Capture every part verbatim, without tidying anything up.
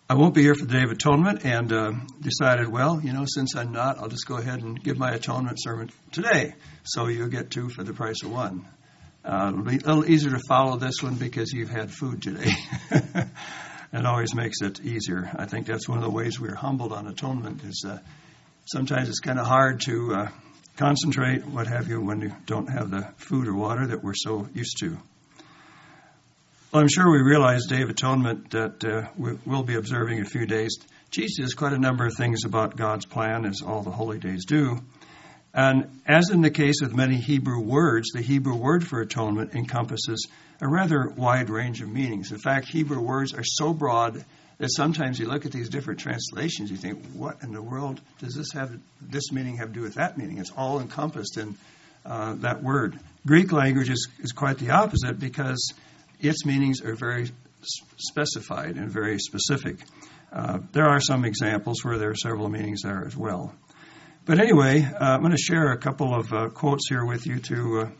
I won't be here for the Day of Atonement, and uh, decided, well, you know, since I'm not, I'll just go ahead and give my atonement sermon today. So you'll get two for the price of one. Uh, it'll be a little easier to follow this one because you've had food today. It always makes it easier. I think that's one of the ways we're humbled on atonement is uh, sometimes it's kind of hard to uh, concentrate, what have you, when you don't have the food or water that we're so used to. Well, I'm sure we realize Day of Atonement that uh, we, we'll be observing a few days teaches quite a number of things about God's plan, as all the holy days do. And as in the case with many Hebrew words, the Hebrew word for atonement encompasses a rather wide range of meanings. In fact, Hebrew words are so broad that sometimes you look at these different translations, you think, what in the world does this have, this meaning have to do with that meaning? It's all encompassed in uh, that word. Greek language is, is quite the opposite because its meanings are very specified and very specific. Uh, there are some examples where there are several meanings there as well. But anyway, uh, I'm going to share a couple of uh, quotes here with you to uh,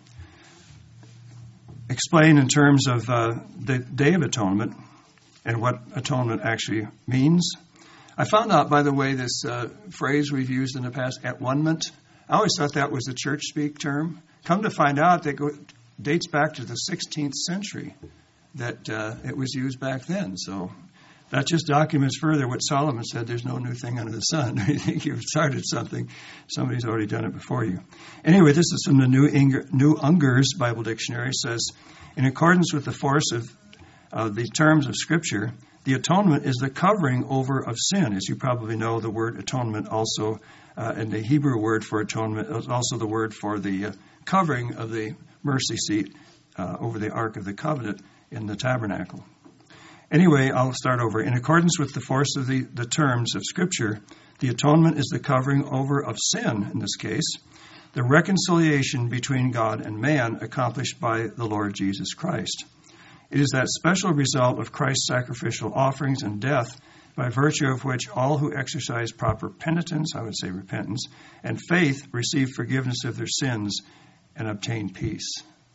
explain in terms of uh, the Day of Atonement and what atonement actually means. I found out, by the way, this uh, phrase we've used in the past, at-one-ment. I always thought that was a church speak term. Come to find out, that go, dates back to the sixteenth century that uh, it was used back then. So that just documents further what Solomon said, there's no new thing under the sun. You think you've started something, somebody's already done it before you. Anyway, this is from the New, Inger, New Unger's Bible Dictionary. It says, in accordance with the force of uh, the terms of Scripture, the atonement is the covering over of sin. As you probably know, the word atonement also, uh, and the Hebrew word for atonement is also the word for the uh, covering of the mercy seat uh, over the Ark of the Covenant in the tabernacle. Anyway, I'll start over. In accordance with the force of the, the terms of Scripture, the atonement is the covering over of sin, in this case, the reconciliation between God and man accomplished by the Lord Jesus Christ. It is that special result of Christ's sacrificial offerings and death, by virtue of which all who exercise proper penitence, I would say repentance, and faith receive forgiveness of their sins and obtain peace.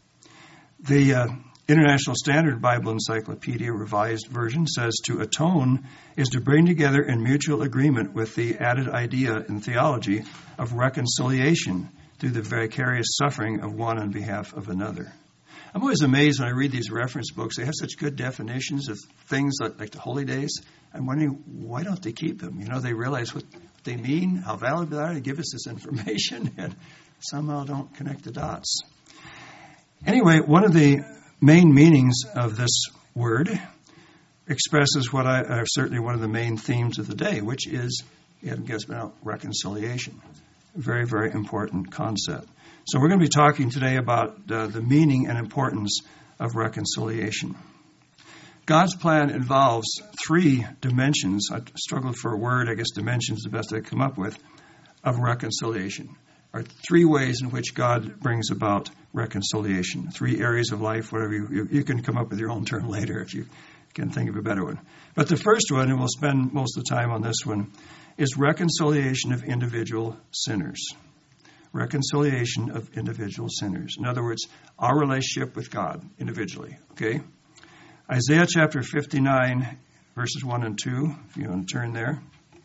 The uh, International Standard Bible Encyclopedia Revised Version says to atone is to bring together in mutual agreement with the added idea in theology of reconciliation through the vicarious suffering of one on behalf of another. I'm always amazed when I read these reference books. They have such good definitions of things like, like the holy days. I'm wondering, why don't they keep them? You know, they realize what they mean, how valuable they are. They give us this information and somehow don't connect the dots. Anyway, one of the main meanings of this word expresses what I are certainly one of the main themes of the day, which is, you haven't guessed about reconciliation. Very, very important concept. So we're going to be talking today about uh, the meaning and importance of reconciliation. God's plan involves three dimensions. I struggled for a word, I guess dimensions is the best I could come up with, of reconciliation. Are three ways in which God brings about reconciliation. Three areas of life, whatever you, you, you can come up with your own term later if you can think of a better one. But the first one, and we'll spend most of the time on this one, is reconciliation of individual sinners. Reconciliation of individual sinners. In other words, our relationship with God individually. Okay? Isaiah chapter fifty-nine, verses one and two, if you want to turn there.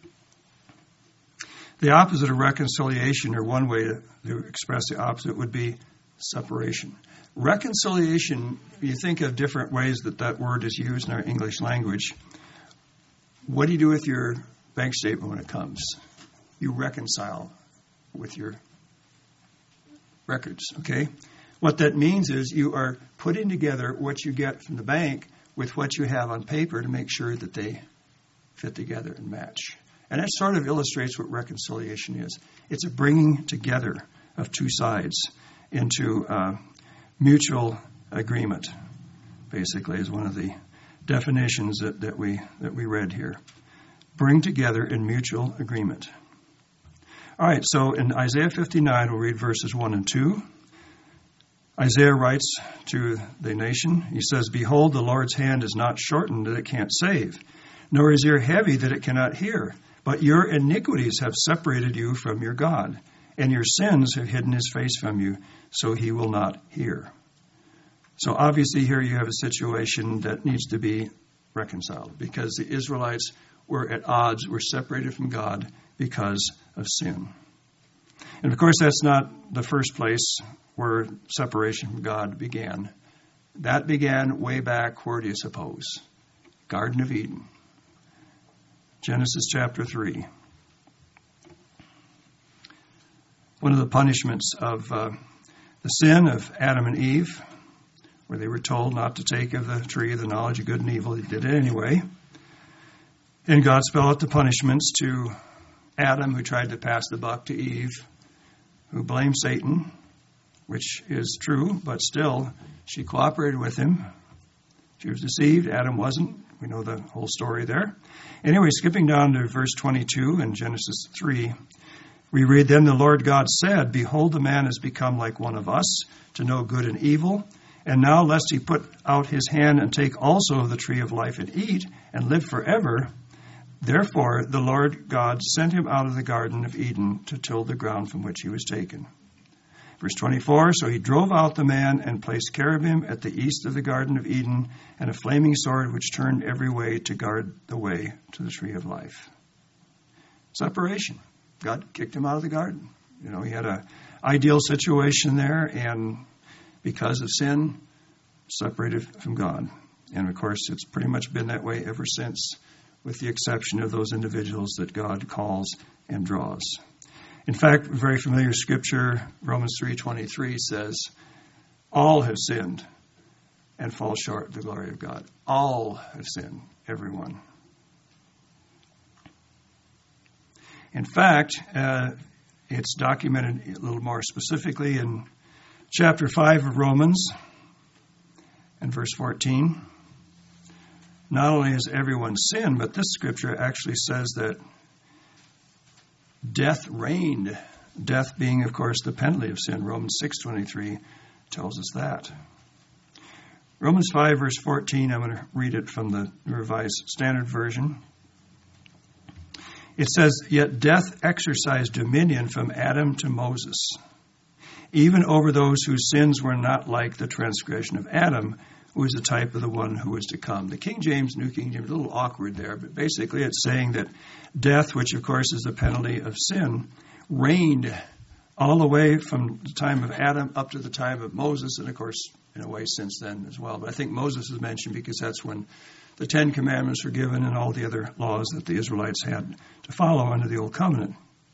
The opposite of reconciliation, or one way to, to express the opposite, would be separation. Reconciliation, you think of different ways that that word is used in our English language. What do you do with your bank statement when it comes? You reconcile with your records, okay? What that means is you are putting together what you get from the bank with what you have on paper to make sure that they fit together and match. And that sort of illustrates what reconciliation is. It's a bringing together of two sides into uh, mutual agreement, basically, is one of the definitions that, that we that we read here. Bring together in mutual agreement. All right, so in Isaiah fifty-nine, we'll read verses one and two. Isaiah writes to the nation, he says, "Behold, the Lord's hand is not shortened that it can't save, nor his ear heavy that it cannot hear. But your iniquities have separated you from your God, and your sins have hidden his face from you, so he will not hear." So obviously here you have a situation that needs to be reconciled, because the Israelites were at odds, were separated from God because of sin. And of course, that's not the first place where separation from God began. That began way back, where do you suppose? Garden of Eden. Genesis chapter three. One of the punishments of uh, the sin of Adam and Eve, where they were told not to take of the tree of the knowledge of good and evil, they did it anyway. And God spelled out the punishments to Adam, who tried to pass the buck to Eve, who blamed Satan, which is true, but still, she cooperated with him. She was deceived. Adam wasn't. We know the whole story there. Anyway, skipping down to verse twenty-two in Genesis three, we read, "Then the Lord God said, Behold, the man has become like one of us, to know good and evil. And now, lest he put out his hand and take also of the tree of life and eat, and live forever. Therefore, the Lord God sent him out of the Garden of Eden to till the ground from which he was taken." Verse twenty-four, "So he drove out the man and placed cherubim at the east of the Garden of Eden, and a flaming sword which turned every way to guard the way to the tree of life." Separation. God kicked him out of the garden. You know, he had an ideal situation there, and because of sin, separated from God. And of course, it's pretty much been that way ever since, with the exception of those individuals that God calls and draws. In fact, very familiar scripture, Romans three twenty-three says, all have sinned and fall short of the glory of God. All have sinned, everyone. In fact, uh, it's documented a little more specifically in chapter five of Romans and verse fourteen. Not only has everyone sinned, but this scripture actually says that death reigned. Death being, of course, the penalty of sin. Romans six twenty-three tells us that. Romans five, verse fourteen, I'm going to read it from the Revised Standard Version. It says, "Yet death exercised dominion from Adam to Moses, even over those whose sins were not like the transgression of Adam, who is the type of the one who is to come." The King James, New King James, a little awkward there, but basically it's saying that death, which of course is the penalty of sin, reigned all the way from the time of Adam up to the time of Moses, and of course, in a way, since then as well. But I think Moses is mentioned because that's when the Ten Commandments were given and all the other laws that the Israelites had to follow under the Old Covenant.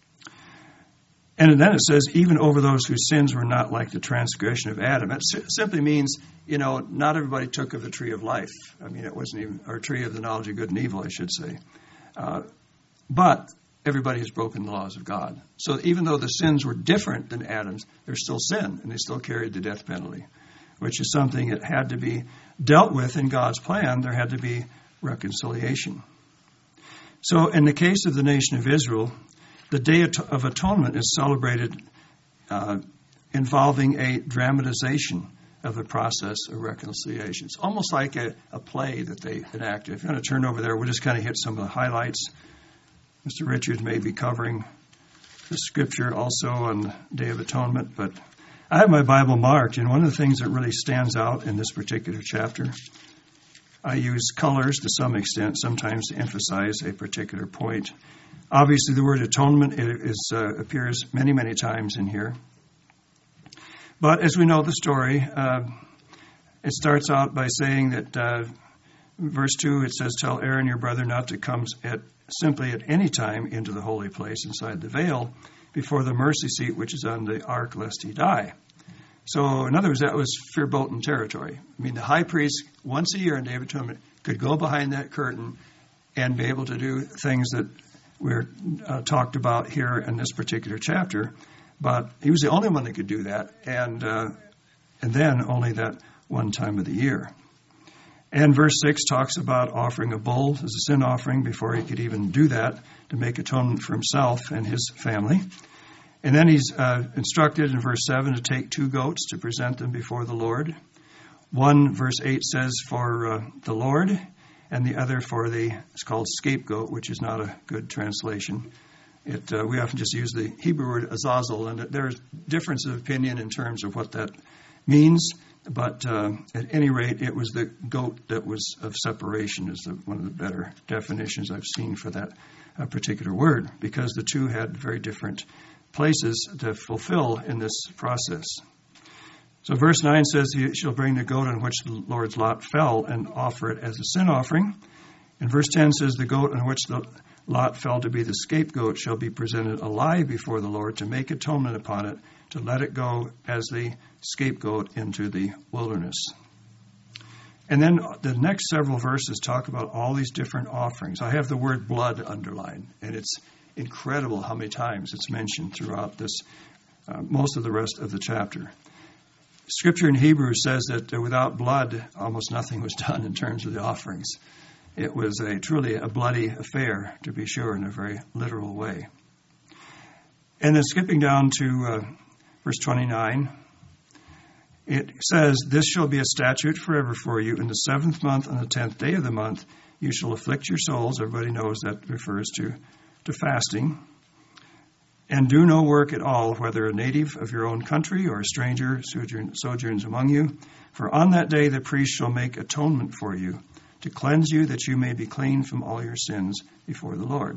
And then it says, even over those whose sins were not like the transgression of Adam. It simply means, you know, not everybody took of the tree of life. I mean, it wasn't even, or tree of the knowledge of good and evil, I should say. Uh, but everybody has broken the laws of God. So even though the sins were different than Adam's, they're still sin, and they still carried the death penalty, which is something that had to be dealt with in God's plan. There had to be reconciliation. So in the case of the nation of Israel, the Day of Atonement is celebrated uh, involving a dramatization of the process of reconciliation. It's almost like a, a play that they enacted. If you want to turn over there, we'll just kind of hit some of the highlights. Mister Richards may be covering the scripture also on the Day of Atonement, but I have my Bible marked, and one of the things that really stands out in this particular chapter, I use colors to some extent, sometimes to emphasize a particular point. Obviously, the word atonement is, uh, appears many, many times in here. But as we know the story, uh, it starts out by saying that, uh, verse two, it says, "Tell Aaron your brother not to come at, simply at any time into the holy place inside the veil before the mercy seat which is on the ark, lest he die." So, in other words, that was verboten territory. I mean, the high priest, once a year in Day of Atonement, could go behind that curtain and be able to do things that we're uh, talked about here in this particular chapter. But he was the only one that could do that, and uh, and then only that one time of the year. And verse six talks about offering a bull as a sin offering before he could even do that to make atonement for himself and his family. And then he's uh, instructed in verse seven to take two goats to present them before the Lord. One, verse eight says, for uh, the Lord, and the other for the, it's called scapegoat, which is not a good translation. It uh, we often just use the Hebrew word azazel, and there's difference of opinion in terms of what that means. But uh, at any rate, it was the goat that was of separation is the, one of the better definitions I've seen for that uh, particular word, because the two had very different places to fulfill in this process. So verse nine says, he shall bring the goat on which the Lord's lot fell and offer it as a sin offering. And verse ten says, the goat on which the lot fell to be the scapegoat shall be presented alive before the Lord to make atonement upon it, to let it go as the scapegoat into the wilderness. And then the next several verses talk about all these different offerings. I have the word blood underlined, and it's incredible how many times it's mentioned throughout this, uh, most of the rest of the chapter. Scripture in Hebrews says that without blood, almost nothing was done in terms of the offerings. It was a truly a bloody affair, to be sure, in a very literal way. And then skipping down to uh, verse twenty-nine, it says, this shall be a statute forever for you. In the seventh month, on the tenth day of the month, you shall afflict your souls. Everybody knows that refers to, to fasting. And do no work at all, whether a native of your own country or a stranger sojourn, sojourns among you. For on that day the priest shall make atonement for you, to cleanse you, that you may be clean from all your sins before the Lord.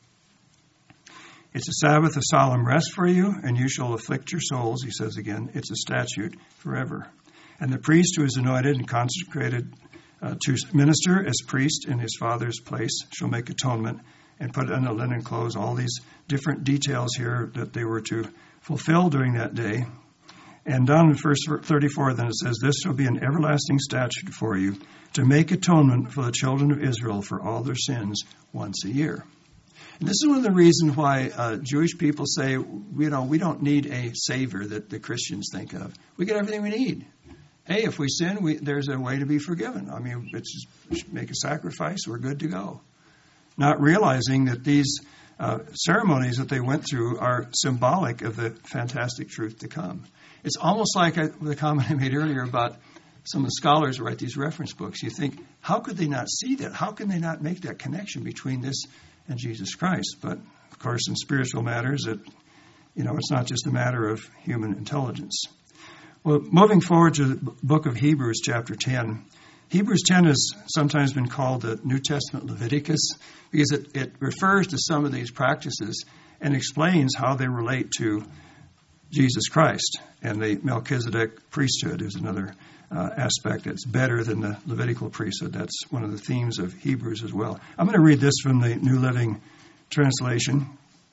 It's a Sabbath of solemn rest for you, and you shall afflict your souls. He says again, it's a statute forever. And the priest who is anointed and consecrated uh, to minister as priest in his father's place shall make atonement and put on the linen clothes. All these different details here that they were to fulfill during that day. And down in verse thirty-four, then it says, this shall be an everlasting statute for you, to make atonement for the children of Israel for all their sins once a year. And this is one of the reasons why uh, Jewish people say, you know, we don't need a savior that the Christians think of. We get everything we need. Hey, if we sin, we, there's a way to be forgiven. I mean, it's just make a sacrifice, we're good to go. Not realizing that these uh, ceremonies that they went through are symbolic of the fantastic truth to come. It's almost like I, the comment I made earlier about some of the scholars who write these reference books. You think, how could they not see that? How can they not make that connection between this and Jesus Christ? But, of course, in spiritual matters, it, you know, it's not just a matter of human intelligence. Well, moving forward to the book of Hebrews, chapter ten. Hebrews ten has sometimes been called the New Testament Leviticus because it, it refers to some of these practices and explains how they relate to Jesus Christ. And the Melchizedek priesthood is another uh, aspect that's better than the Levitical priesthood. That's one of the themes of Hebrews as well. I'm going to read this from the New Living Translation,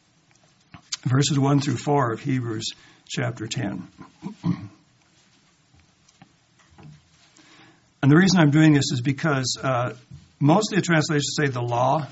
verses one through four of Hebrews chapter ten. And the reason I'm doing this is because uh, most of the translations say the law,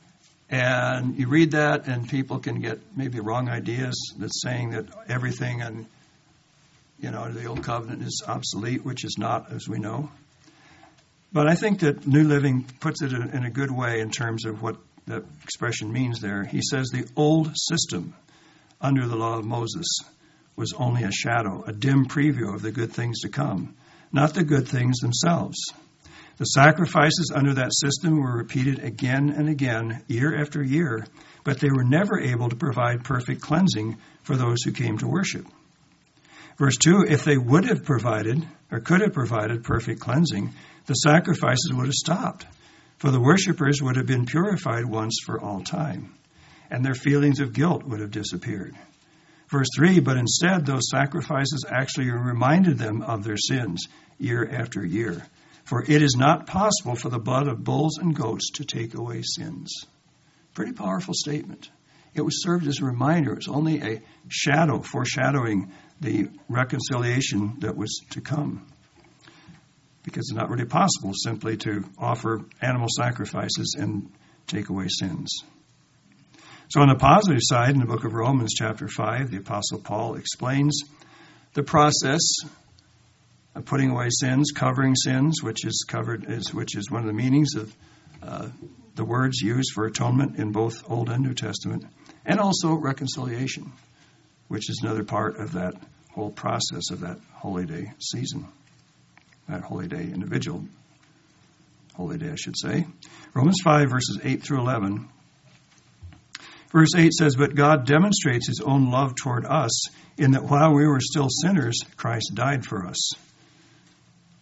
and you read that and people can get maybe wrong ideas that's saying that everything in, you know, the Old Covenant is obsolete, which is not, as we know. But I think that New Living puts it in a good way in terms of what the expression means there. He says the old system under the law of Moses was only a shadow, a dim preview of the good things to come, not the good things themselves. The sacrifices under that system were repeated again and again, year after year, but they were never able to provide perfect cleansing for those who came to worship. Verse two, if they would have provided, or could have provided perfect cleansing, the sacrifices would have stopped, for the worshipers would have been purified once for all time, and their feelings of guilt would have disappeared. Verse three, but instead those sacrifices actually reminded them of their sins year after year. For it is not possible for the blood of bulls and goats to take away sins. Pretty powerful statement. It was served as a reminder. It was only a shadow foreshadowing the reconciliation that was to come. Because it's not really possible simply to offer animal sacrifices and take away sins. So on the positive side, in the book of Romans, chapter five, the Apostle Paul explains the process of putting away sins, covering sins, which is covered is which is one of the meanings of uh, the words used for atonement in both Old and New Testament, and also reconciliation, which is another part of that whole process of that Holy Day season, that Holy Day individual Holy Day, I should say. Romans five, verses eight through eleven. Verse eight says, but God demonstrates his own love toward us in that while we were still sinners, Christ died for us.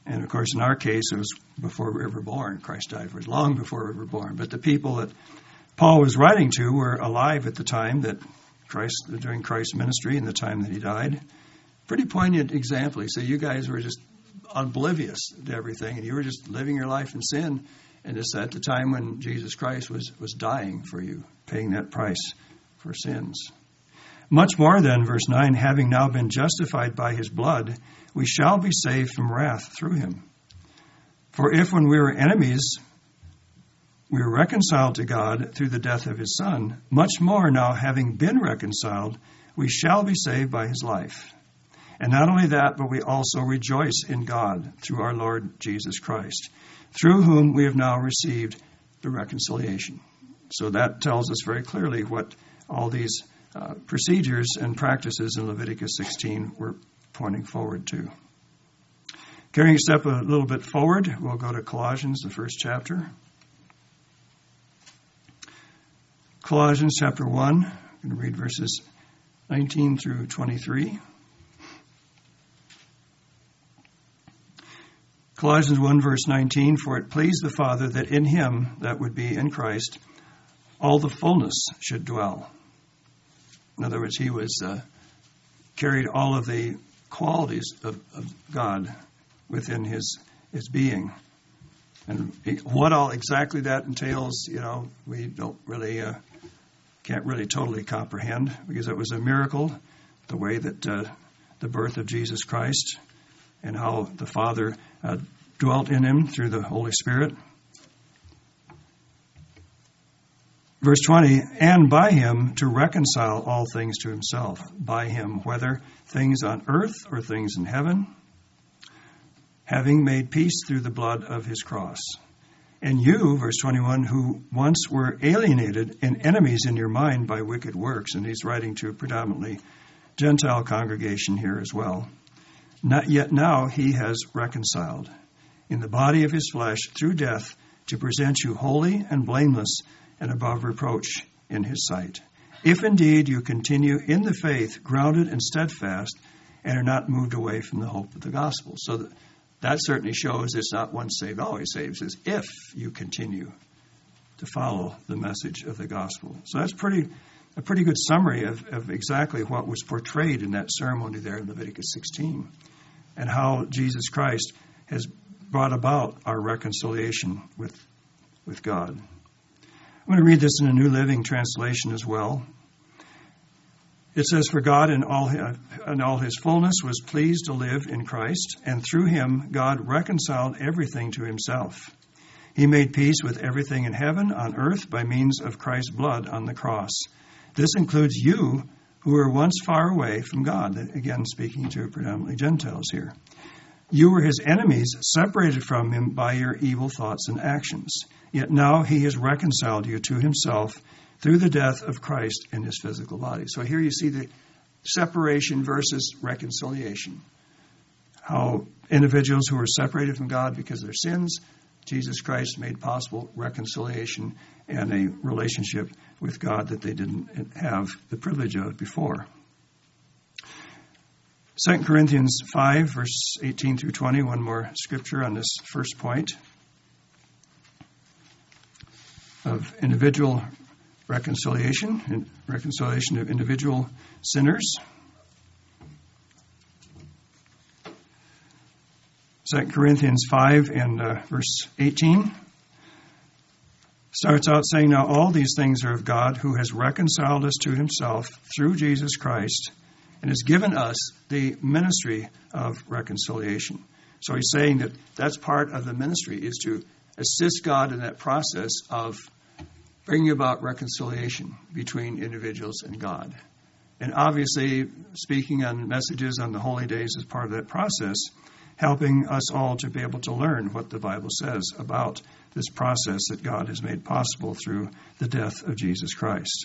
And, of course, in our case, it was before we were ever born. Christ died for us long before we were born. But the people that Paul was writing to were alive at the time that Christ, during Christ's ministry and the time that he died. Pretty poignant example. He said, you guys were just oblivious to everything, and you were just living your life in sin. And it's at the time when Jesus Christ was, was dying for you, paying that price for sins. Much more then, verse nine, having now been justified by his blood, we shall be saved from wrath through him. For if when we were enemies, we were reconciled to God through the death of his Son, much more now having been reconciled, we shall be saved by his life. And not only that, but we also rejoice in God through our Lord Jesus Christ, through whom we have now received the reconciliation. So that tells us very clearly what all these uh, procedures and practices in Leviticus sixteen were pointing forward to. Carrying a step a little bit forward, we'll go to Colossians, the first chapter. Colossians chapter one, I'm going to read verses nineteen through twenty-three. Colossians one, verse nineteen, for it pleased the Father that in him, that would be in Christ, all the fullness should dwell. In other words, he was uh, carried all of the qualities of, of God within his his being. And what all exactly that entails, you know, we don't really, uh, can't really totally comprehend, because it was a miracle, the way that uh, the birth of Jesus Christ and how the Father uh, dwelt in him through the Holy Spirit. Verse twenty, and by him to reconcile all things to himself, by him, whether things on earth or things in heaven, having made peace through the blood of his cross. And you, verse twenty-one, who once were alienated and enemies in your mind by wicked works, and he's writing to a predominantly Gentile congregation here as well, not yet now he has reconciled in the body of his flesh through death to present you holy and blameless and above reproach in his sight. If indeed you continue in the faith, grounded and steadfast, and are not moved away from the hope of the gospel. So that, that certainly shows it's not once saved, always saved. It's if you continue to follow the message of the gospel. So that's pretty a pretty good summary of, of exactly what was portrayed in that ceremony there in Leviticus sixteen, and how Jesus Christ has brought about our reconciliation with, with God. I'm going to read this in a New Living Translation as well. It says, for God in all, his, in all his fullness was pleased to live in Christ, and through him God reconciled everything to himself. He made peace with everything in heaven, on earth, by means of Christ's blood on the cross. This includes you who were once far away from God. Again, speaking to predominantly Gentiles here. You were his enemies, separated from him by your evil thoughts and actions. Yet now he has reconciled you to himself through the death of Christ in his physical body. So here you see the separation versus reconciliation. How individuals who were separated from God because of their sins, Jesus Christ made possible reconciliation and a relationship with God that they didn't have the privilege of before. Second Corinthians five, verse eighteen through twenty, one more scripture on this first point of individual reconciliation and reconciliation of individual sinners. Second Corinthians five and uh, verse eighteen starts out saying, now all these things are of God, who has reconciled us to himself through Jesus Christ, and has given us the ministry of reconciliation. So he's saying that that's part of the ministry, is to assist God in that process of bringing about reconciliation between individuals and God. And obviously, speaking on messages on the holy days is part of that process, helping us all to be able to learn what the Bible says about this process that God has made possible through the death of Jesus Christ.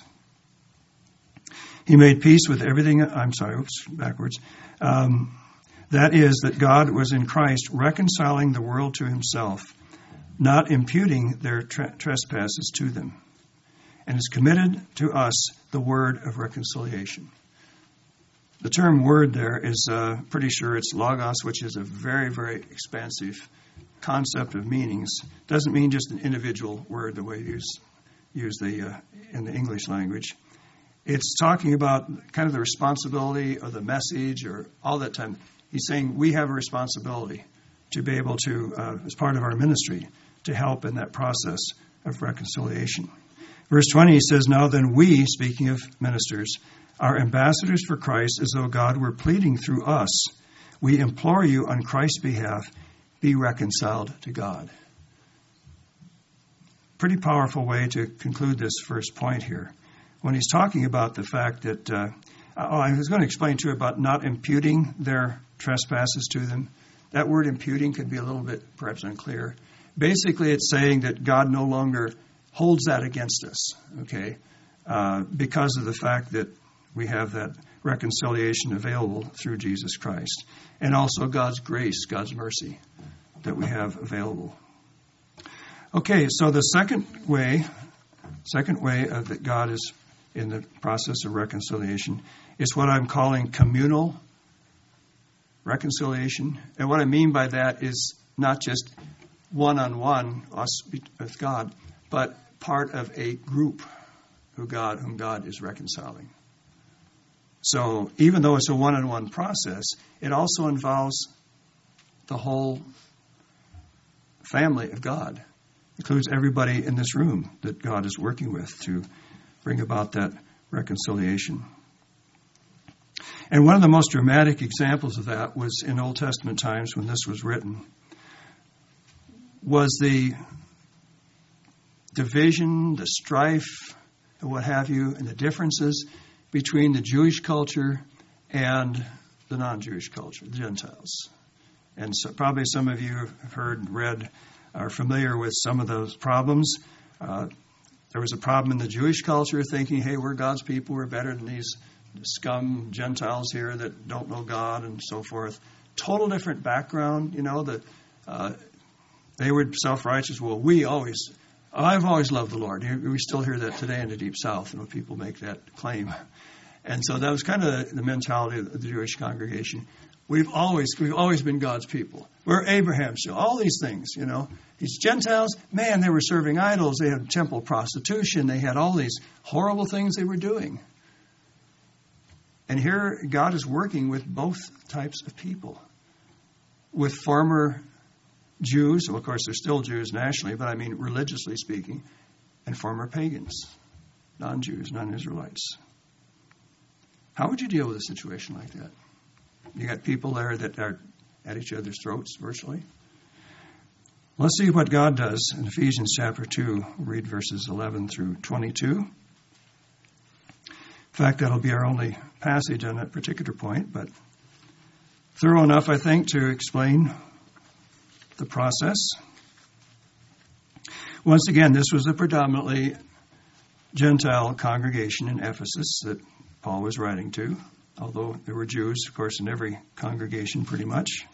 He made peace with everything, I'm sorry, oops, backwards. Um, that is, that God was in Christ reconciling the world to himself, not imputing their tra- trespasses to them, and has committed to us the word of reconciliation. The term word there is uh, pretty sure it's logos, which is a very, very expansive concept of meanings. Doesn't mean just an individual word the way you use, use the uh, in the English language. It's talking about kind of the responsibility or the message or all that time. He's saying we have a responsibility to be able to, uh, as part of our ministry, to help in that process of reconciliation. Verse twenty, he says, now then we, speaking of ministers, are ambassadors for Christ, as though God were pleading through us. We implore you on Christ's behalf, be reconciled to God. Pretty powerful way to conclude this first point here. When he's talking about the fact that, uh, oh, I was going to explain to you about not imputing their trespasses to them. That word imputing could be a little bit perhaps unclear. Basically, it's saying that God no longer holds that against us, okay, uh, because of the fact that we have that reconciliation available through Jesus Christ. And also God's grace, God's mercy that we have available. Okay, so the second way, second way of that God is in the process of reconciliation is what I'm calling communal reconciliation. And what I mean by that is not just one-on-one, us with God, but part of a group who God, whom God is reconciling. So even though it's a one-on-one process, it also involves the whole family of God. It includes everybody in this room that God is working with to bring about that reconciliation. And one of the most dramatic examples of that was in Old Testament times when this was written, was the division, the strife, and what have you, and the differences between the Jewish culture and the non-Jewish culture, the Gentiles. And so probably some of you have heard and read, are familiar with some of those problems. Uh, there was a problem in the Jewish culture thinking, hey, we're God's people, we're better than these scum Gentiles here that don't know God and so forth. Total different background, you know, that uh, they were self-righteous. Well, we always, I've always loved the Lord. We still hear that today in the Deep South, and when people make that claim. And so that was kind of the mentality of the Jewish congregation. We've always we've always been God's people. We're Abraham's children. All these things, you know. These Gentiles, man, they were serving idols. They had temple prostitution. They had all these horrible things they were doing. And here God is working with both types of people. With former Jews, well, of course, they're still Jews nationally, but I mean religiously speaking, and former pagans, non-Jews, non-Israelites. How would you deal with a situation like that? You got people there that are at each other's throats virtually. Let's see what God does in Ephesians chapter two. We'll read verses eleven through twenty-two. In fact, that'll be our only passage on that particular point, but thorough enough, I think, to explain the process. Once again, this was a predominantly Gentile congregation in Ephesus that Paul was writing to, although there were Jews, of course, in every congregation pretty much.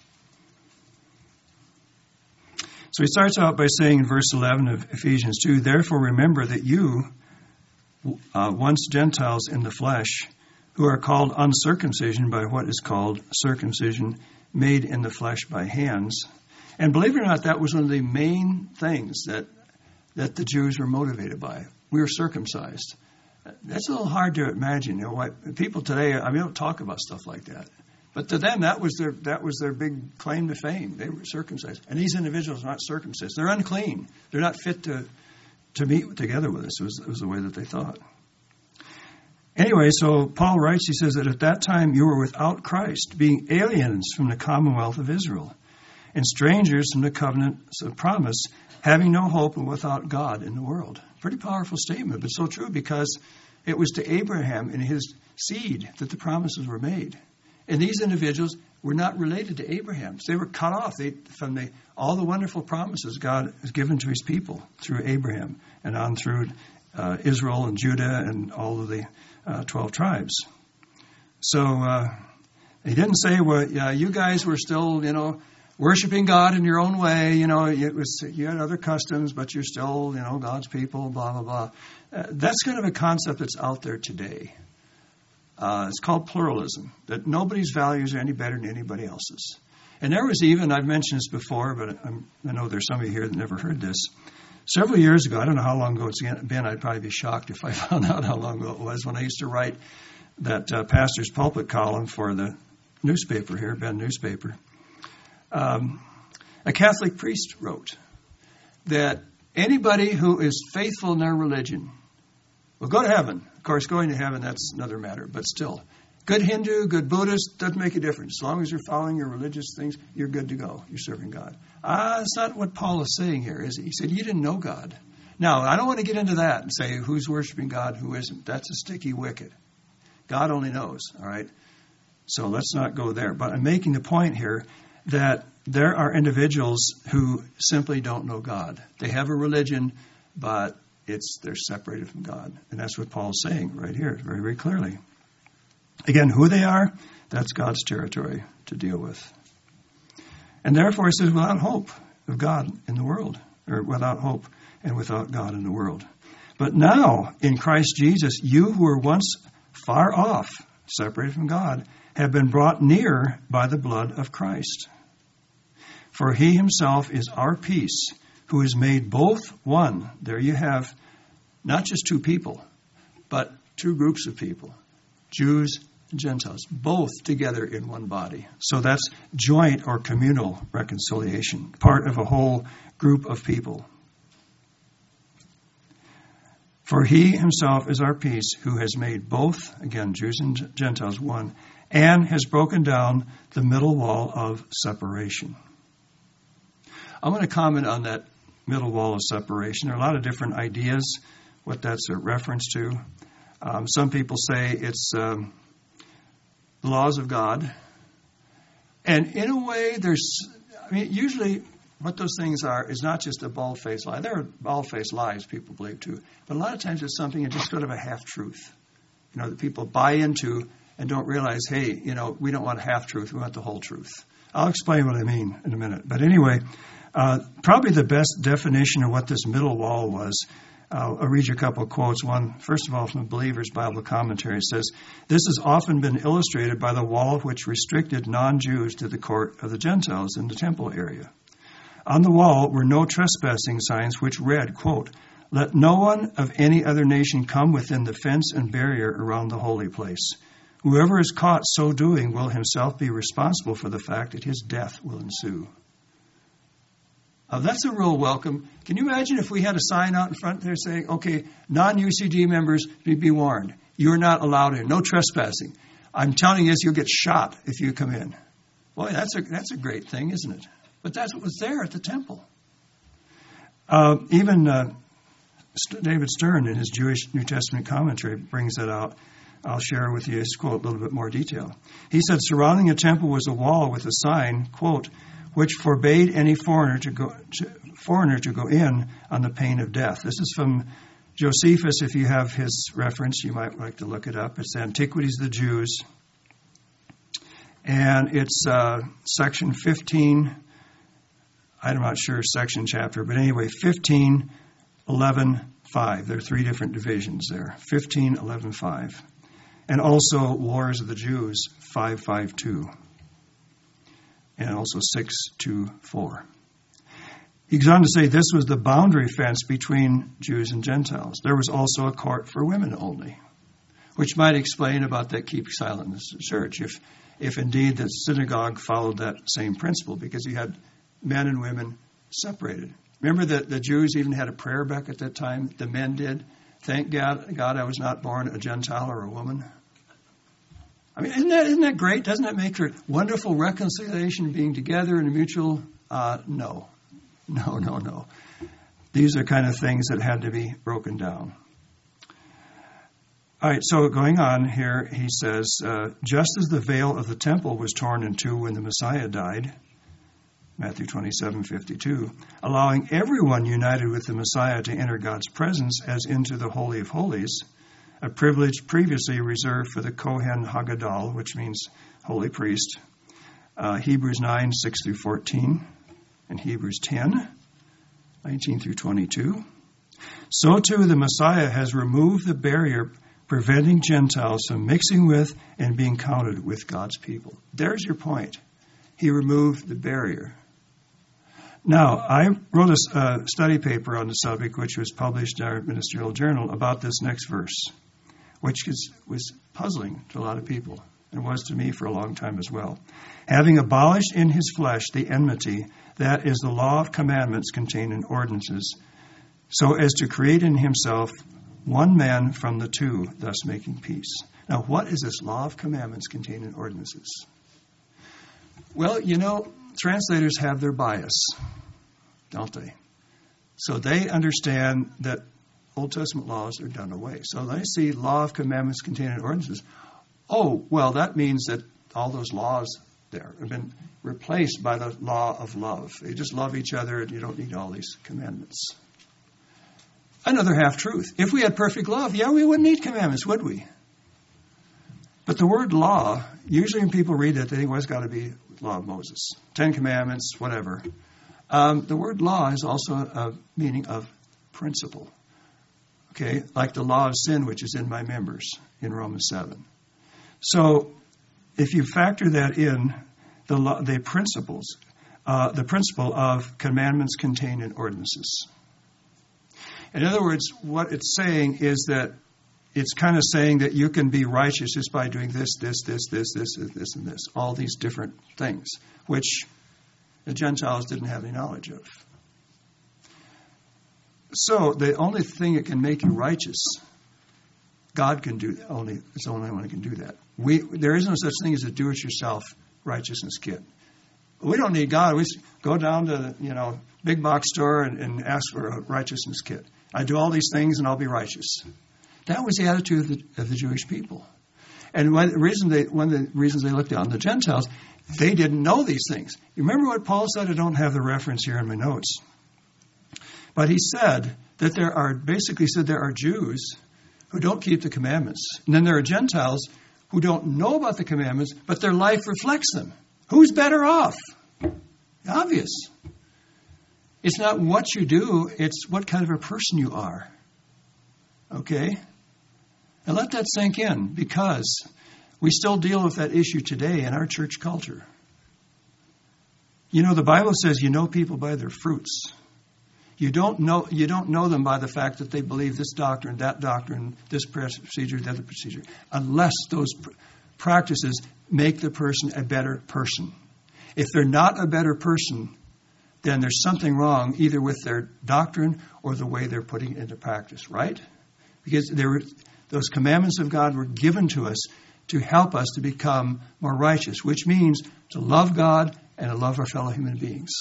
So he starts out by saying in verse eleven of Ephesians two, therefore remember that you, uh, once Gentiles in the flesh, who are called uncircumcision by what is called circumcision, made in the flesh by hands. And believe it or not, that was one of the main things that that the Jews were motivated by. We were circumcised. That's a little hard to imagine. You know, what, people today, I mean, don't talk about stuff like that. But to them, that was their that was their big claim to fame. They were circumcised. And these individuals are not circumcised. They're unclean. They're not fit to, to meet together with us. It was, it was the way that they thought. Anyway, so Paul writes, he says that at that time you were without Christ, being aliens from the commonwealth of Israel, and strangers from the covenants of promise, having no hope and without God in the world. Pretty powerful statement, but so true, because it was to Abraham and his seed that the promises were made. And these individuals were not related to Abraham. So they were cut off they, from the, all the wonderful promises God has given to his people through Abraham and on through uh, Israel and Judah and all of the uh, twelve tribes. So uh, he didn't say, well, yeah, you guys were still, you know, worshiping God in your own way, you know, it was you had other customs, but you're still, you know, God's people, blah, blah, blah. Uh, that's kind of a concept that's out there today. Uh, it's called pluralism, that nobody's values are any better than anybody else's. And there was even, I've mentioned this before, but I'm, I know there's some of you here that never heard this. Several years ago, I don't know how long ago it's been, I'd probably be shocked if I found out how long ago it was, when I used to write that uh, pastor's pulpit column for the newspaper here, Bend newspaper. Um, a Catholic priest wrote that anybody who is faithful in their religion will go to heaven. Of course, going to heaven, that's another matter, but still. Good Hindu, good Buddhist, doesn't make a difference. As long as you're following your religious things, you're good to go. You're serving God. Ah, that's not what Paul is saying here, is he? He said, you didn't know God. Now, I don't want to get into that and say who's worshiping God, who isn't. That's a sticky wicket. God only knows, all right? So let's not go there. But I'm making the point here that there are individuals who simply don't know God. They have a religion, but it's they're separated from God. And that's what Paul's saying right here, very, very clearly. Again, who they are, that's God's territory to deal with. And therefore, he says, without hope of God in the world, or without hope and without God in the world. But now, in Christ Jesus, you who were once far off, separated from God, have been brought near by the blood of Christ. For he himself is our peace, who has made both one. There you have not just two people, but two groups of people, Jews and Gentiles, both together in one body. So that's joint or communal reconciliation, part of a whole group of people. For he himself is our peace, who has made both, again, Jews and Gentiles, one, and has broken down the middle wall of separation. I'm going to comment on that middle wall of separation. There are a lot of different ideas what that's a reference to. Um, some people say it's um, the laws of God. And in a way, there's, I mean, usually what those things are is not just a bald-faced lie. There are bald-faced lies people believe too. But a lot of times it's something that's just sort of a half-truth, you know, that people buy into and don't realize, hey, you know, we don't want a half-truth. We want the whole truth. I'll explain what I mean in a minute. But anyway, uh, probably the best definition of what this middle wall was, uh, I'll read you a couple of quotes. One, first of all, from the Believer's Bible Commentary. It says, this has often been illustrated by the wall which restricted non-Jews to the court of the Gentiles in the temple area. On the wall were no trespassing signs which read, quote, let no one of any other nation come within the fence and barrier around the holy place. Whoever is caught so doing will himself be responsible for the fact that his death will ensue. Uh, that's a real welcome. Can you imagine if we had a sign out in front there saying, okay, non-U C G members, be warned. You're not allowed in. No trespassing. I'm telling you this, you'll get shot if you come in. Boy, that's a, that's a great thing, isn't it? But that's what was there at the temple. Uh, even uh, David Stern, in his Jewish New Testament commentary, brings that out. I'll share with you his quote, a little bit more detail. He said, surrounding a temple was a wall with a sign, quote, which forbade any foreigner to go to, foreigner to go in on the pain of death. This is from Josephus. If you have his reference, you might like to look it up. It's Antiquities of the Jews. And it's uh, section fifteen. I'm not sure section chapter, but anyway, fifteen, eleven, five. There are three different divisions there. fifteen, eleven, five. And also Wars of the Jews, five five two. And also six two four. He goes on to say this was the boundary fence between Jews and Gentiles. There was also a court for women only, which might explain about that keep silent in the church, if, if indeed the synagogue followed that same principle, because you had men and women separated. Remember that the Jews even had a prayer back at that time? The men did. Thank God, God I was not born a Gentile or a woman. I mean, isn't that, isn't that great? Doesn't that make for wonderful reconciliation, being together in a mutual? Uh, no. No, no, no. These are kind of things that had to be broken down. All right, so going on here, he says, uh, just as the veil of the temple was torn in two when the Messiah died, Matthew twenty-seven fifty-two, allowing everyone united with the Messiah to enter God's presence as into the Holy of Holies, a privilege previously reserved for the Kohen Hagadol, which means holy priest, uh, Hebrews nine, six through fourteen, and Hebrews ten, nineteen through twenty-two. So too the Messiah has removed the barrier preventing Gentiles from mixing with and being counted with God's people. There's your point. He removed the barrier. Now, I wrote a uh, study paper on the subject, which was published in our ministerial journal, about this next verse, which is, was puzzling to a lot of people, and was to me for a long time as well. Having abolished in his flesh the enmity, that is the law of commandments contained in ordinances, so as to create in himself one man from the two, thus making peace. Now, what is this law of commandments contained in ordinances? Well, you know, translators have their bias, don't they? So they understand that Old Testament laws are done away. So they see law of commandments contained in ordinances. Oh, well, that means that all those laws there have been replaced by the law of love. You just love each other and you don't need all these commandments. Another half-truth. If we had perfect love, yeah, we wouldn't need commandments, would we? But the word law, usually when people read it, they think, well, it's got to be law of Moses. Ten Commandments, whatever. Um, the word law is also a meaning of principle. Okay, like the law of sin, which is in my members in Romans seven. So if you factor that in, the law, the principles, uh, the principle of commandments contained in ordinances. In other words, what it's saying is that it's kind of saying that you can be righteous just by doing this, this, this, this, this, this, and this. All these different things, which the Gentiles didn't have any knowledge of. So the only thing that can make you righteous, God can do that. Only it's the only one who can do that. We there is no such thing as a do-it-yourself righteousness kit. We don't need God. We go down to the, you know big box store and, and ask for a righteousness kit. I do all these things and I'll be righteous. That was the attitude of the, of the Jewish people. And one, the reason they, one of the reasons they looked down on the Gentiles, they didn't know these things. You remember what Paul said? I don't have the reference here in my notes. But he said that there are, basically said there are Jews who don't keep the commandments. And then there are Gentiles who don't know about the commandments, but their life reflects them. Who's better off? Obvious. It's not what you do, it's what kind of a person you are. Okay? And let that sink in, because we still deal with that issue today in our church culture. You know, the Bible says you know people by their fruits. You don't know you don't know them by the fact that they believe this doctrine, that doctrine, this procedure, that other procedure, unless those pr- practices make the person a better person. If they're not a better person, then there's something wrong either with their doctrine or the way they're putting it into practice, right? Because there were, those commandments of God were given to us to help us to become more righteous, which means to love God and to love our fellow human beings.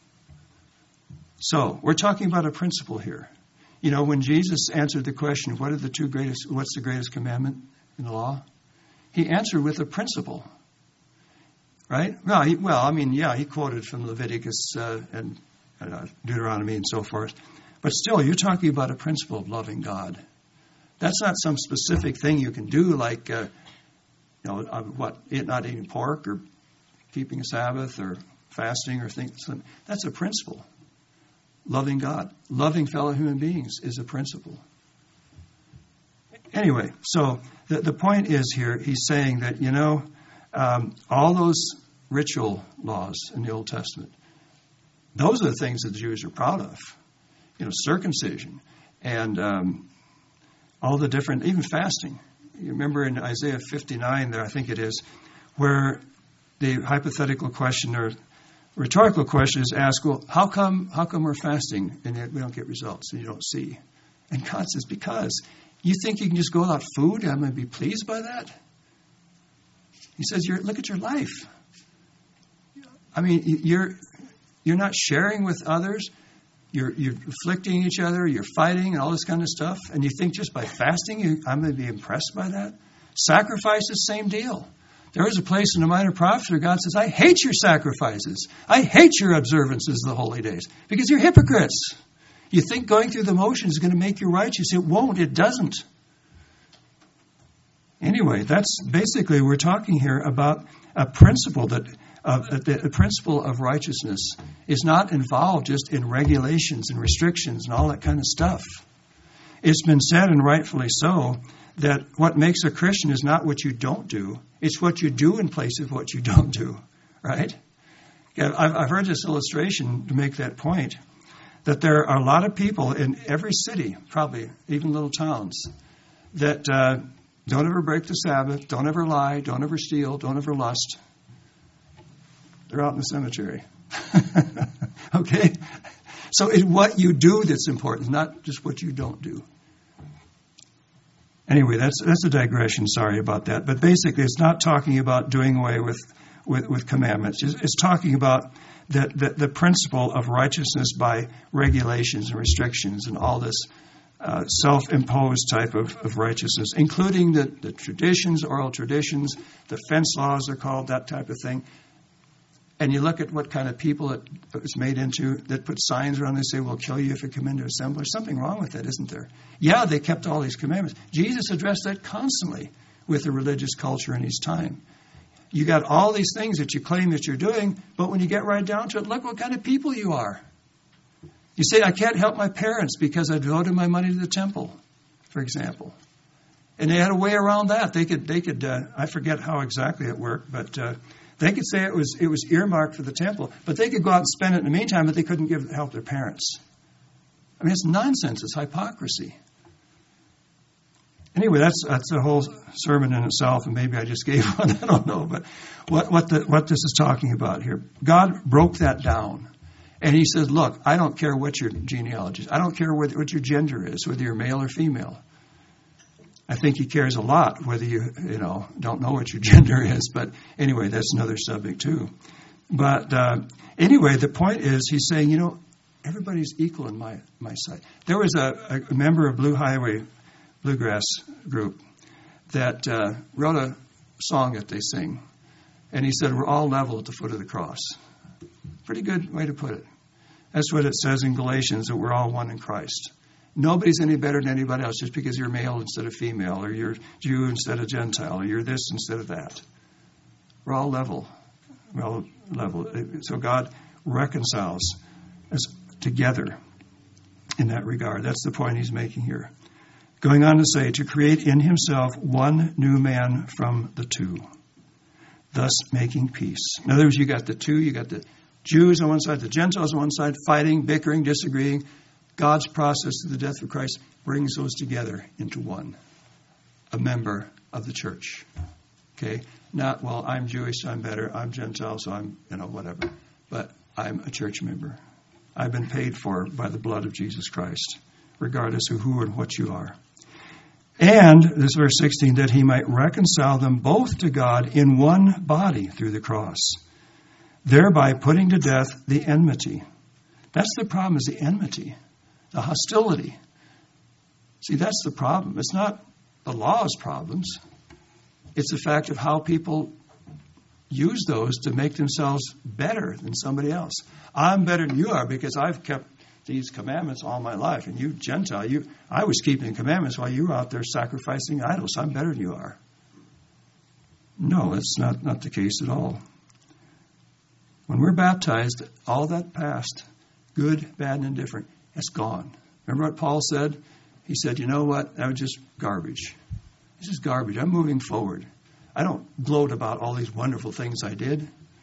So, we're talking about a principle here. You know, when Jesus answered the question, what are the two greatest, what's the greatest commandment in the law? He answered with a principle. Right? Well, he, well, I mean, yeah, he quoted from Leviticus uh, and uh, Deuteronomy and so forth. But still, you're talking about a principle of loving God. That's not some specific thing you can do, like, uh, you know, uh, what, not eating pork or keeping a Sabbath or fasting or things. That's a principle. Loving God, loving fellow human beings is a principle. Anyway, so the, the point is here, he's saying that, you know, um, all those ritual laws in the Old Testament, those are the things that the Jews are proud of. You know, circumcision and um, all the different, even fasting. You remember in Isaiah fifty-nine there, I think it is, where the hypothetical question or rhetorical question is asked, well, how come how come we're fasting and yet we don't get results and you don't see? And God says, because you think you can just go without food and I'm going to be pleased by that? He says, you're, look at your life. I mean, you're you're not sharing with others. You're, you're afflicting each other. You're fighting and all this kind of stuff. And you think just by fasting, you, I'm going to be impressed by that? Sacrifice is the same deal. There is a place in the Minor Prophets where God says, I hate your sacrifices. I hate your observances of the holy days because you're hypocrites. You think going through the motions is going to make you righteous. It won't. It doesn't. Anyway, that's basically, we're talking here about a principle that uh, the, the principle of righteousness is not involved just in regulations and restrictions and all that kind of stuff. It's been said, and rightfully so, that what makes a Christian is not what you don't do. It's what you do in place of what you don't do, right? Yeah, I've, I've heard this illustration to make that point, that there are a lot of people in every city, probably even little towns, that uh, don't ever break the Sabbath, don't ever lie, don't ever steal, don't ever lust. They're out in the cemetery. Okay? So it's what you do that's important, not just what you don't do. Anyway, that's that's a digression. Sorry about that. But basically, it's not talking about doing away with, with, with commandments. It's, it's talking about the, the, the principle of righteousness by regulations and restrictions and all this uh, self-imposed type of, of righteousness, including the, the traditions, oral traditions, the fence laws are called, that type of thing. And you look at what kind of people it was made into, that put signs around, they say, we'll kill you if you come into assembly. There's something wrong with that, isn't there? Yeah, they kept all these commandments. Jesus addressed that constantly with the religious culture in his time. You got all these things that you claim that you're doing, but when you get right down to it, look what kind of people you are. You say, I can't help my parents because I devoted my money to the temple, for example. And they had a way around that. They could, they could. Uh, I forget how exactly it worked, but uh, they could say it was it was earmarked for the temple, but they could go out and spend it in the meantime, but they couldn't give help their parents. I mean, it's nonsense. It's hypocrisy. Anyway, that's that's a whole sermon in itself, and maybe I just gave one. I don't know, but what what the, what this is talking about here, God broke that down, and He said, "Look, I don't care what your genealogy is. I don't care what, what your gender is, whether you're male or female. I think He cares a lot whether you you know don't know what your gender is. But anyway, that's another subject too. But uh, anyway, the point is, He's saying, you know, everybody's equal in my my sight. There was a, a member of Blue Highway Bluegrass group that uh, wrote a song that they sing, and he said, we're all level at the foot of the cross. Pretty good way to put it. That's what it says in Galatians, that we're all one in Christ. Nobody's any better than anybody else just because you're male instead of female, or you're Jew instead of Gentile, or you're this instead of that. We're all level. We're all level. So God reconciles us together in that regard. That's the point He's making here. Going on to say, to create in Himself one new man from the two, thus making peace. In other words, you got the two, you got the Jews on one side, the Gentiles on one side, fighting, bickering, disagreeing. God's process to the death of Christ brings those together into one, a member of the church. Okay? Not, well, I'm Jewish, so I'm better. I'm Gentile, so I'm, you know, whatever. But I'm a church member. I've been paid for by the blood of Jesus Christ, regardless of who and what you are. And, this verse sixteen, that He might reconcile them both to God in one body through the cross, thereby putting to death the enmity. That's the problem, is the enmity, the hostility. See, that's the problem. It's not the law's problems. It's the fact of how people use those to make themselves better than somebody else. I'm better than you are because I've kept these commandments all my life. And you, Gentile, you, I was keeping commandments while you were out there sacrificing idols. I'm better than you are. No, that's not, not the case at all. When we're baptized, all that past, good, bad, and indifferent, it's gone. Remember what Paul said? He said, you know what? That was just garbage. This is garbage. I'm moving forward. I don't gloat about all these wonderful things I did.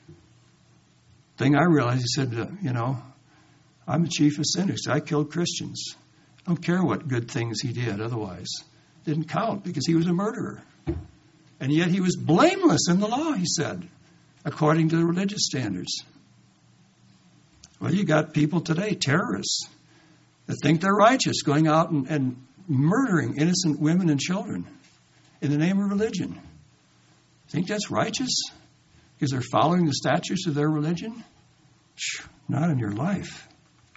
Thing I realized, he said, uh, you know, I'm the chief of sinners. I killed Christians. I don't care what good things he did otherwise. Didn't count because he was a murderer. And yet he was blameless in the law, he said, according to the religious standards. Well, you got people today, terrorists, that think they're righteous, going out and, and murdering innocent women and children in the name of religion. Think that's righteous because they're following the statutes of their religion? Not in your life.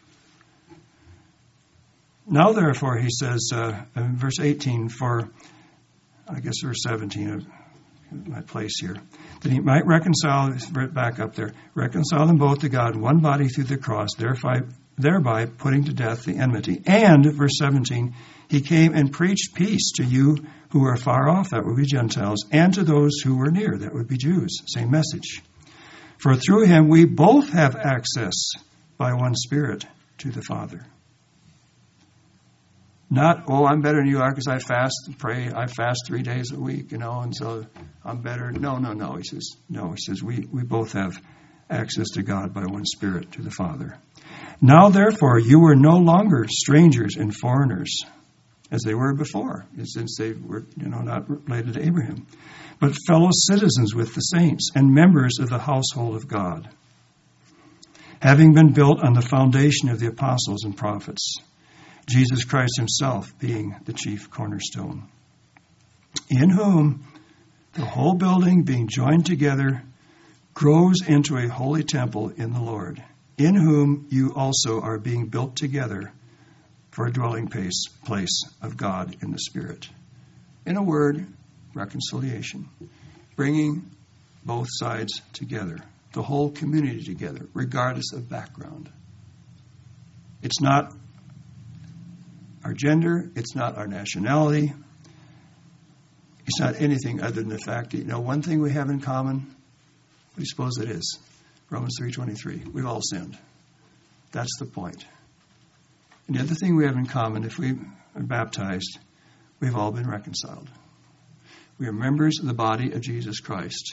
Now, therefore, he says, uh, in verse eighteen, for, I guess verse seventeen of my place here, that He might reconcile, back up there, reconcile them both to God in one body through the cross, thereby, thereby putting to death the enmity. And, verse seventeen, He came and preached peace to you who are far off, that would be Gentiles, and to those who were near, that would be Jews. Same message. For through Him we both have access by one Spirit to the Father. Not, oh, I'm better than you are because I fast and pray. I fast three days a week, you know, and so I'm better. No, no, no. He says, no. He says, we, we both have access to God by one Spirit, to the Father. Now, therefore, you are no longer strangers and foreigners, as they were before, since they were, you know, not related to Abraham, but fellow citizens with the saints and members of the household of God, having been built on the foundation of the apostles and prophets, Jesus Christ himself being the chief cornerstone, in whom the whole building being joined together grows into a holy temple in the Lord, in whom you also are being built together for a dwelling place, place of God in the Spirit. In a word, reconciliation, bringing both sides together, the whole community together, regardless of background. It's not our gender, it's not our nationality, it's not anything other than the fact that, you know, one thing we have in common, what do you suppose it is? Romans three twenty-three. We've all sinned. That's the point. And the other thing we have in common, if we are baptized, we've all been reconciled. We are members of the body of Jesus Christ.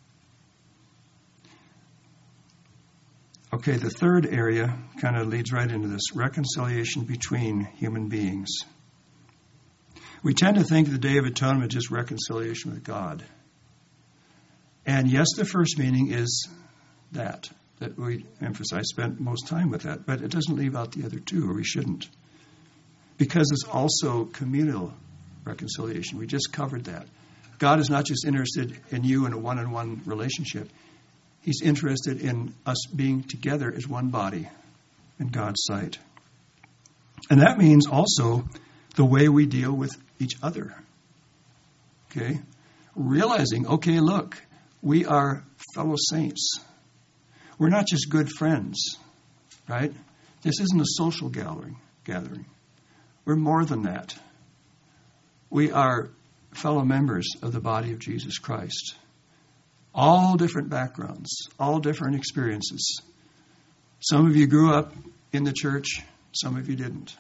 Okay, the third area kind of leads right into this, reconciliation between human beings. We tend to think of the Day of Atonement just reconciliation with God. And yes, the first meaning is that, that we emphasize, spent most time with that, but it doesn't leave out the other two, or we shouldn't. Because it's also communal reconciliation. We just covered that. God is not just interested in you in a one-on-one relationship. He's interested in us being together as one body in God's sight. And that means also the way we deal with each other. Okay? Realizing, okay, look, we are fellow saints. We're not just good friends, right? This isn't a social gathering. gathering. We're more than that. We are fellow members of the body of Jesus Christ. All different backgrounds, all different experiences. Some of you grew up in the church, some of you didn't.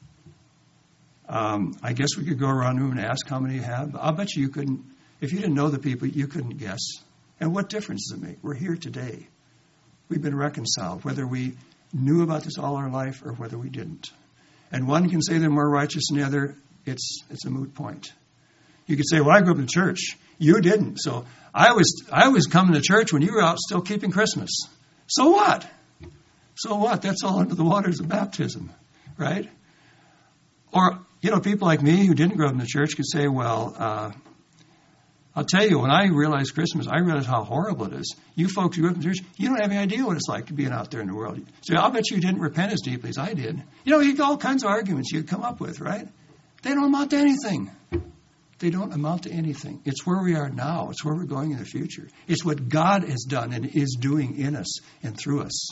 Um, I guess we could go around the room and ask how many you have. I'll bet you you couldn't, if you didn't know the people, you couldn't guess. And what difference does it make? We're here today. We've been reconciled, whether we knew about this all our life or whether we didn't. And one can say they're more righteous than the other. It's it's a moot point. You could say, well, I grew up in church. You didn't. So I was I was coming to church when you were out still keeping Christmas. So what? So what? That's all under the waters of baptism, right? Or, you know, people like me who didn't grow up in the church could say, well, uh, I'll tell you, when I realized Christmas, I realized how horrible it is. You folks who grew up in church, you don't have any idea what it's like being out there in the world. So I'll bet you didn't repent as deeply as I did. You know, you got all kinds of arguments you'd come up with, right? They don't amount to anything. They don't amount to anything. It's where we are now. It's where we're going in the future. It's what God has done and is doing in us and through us.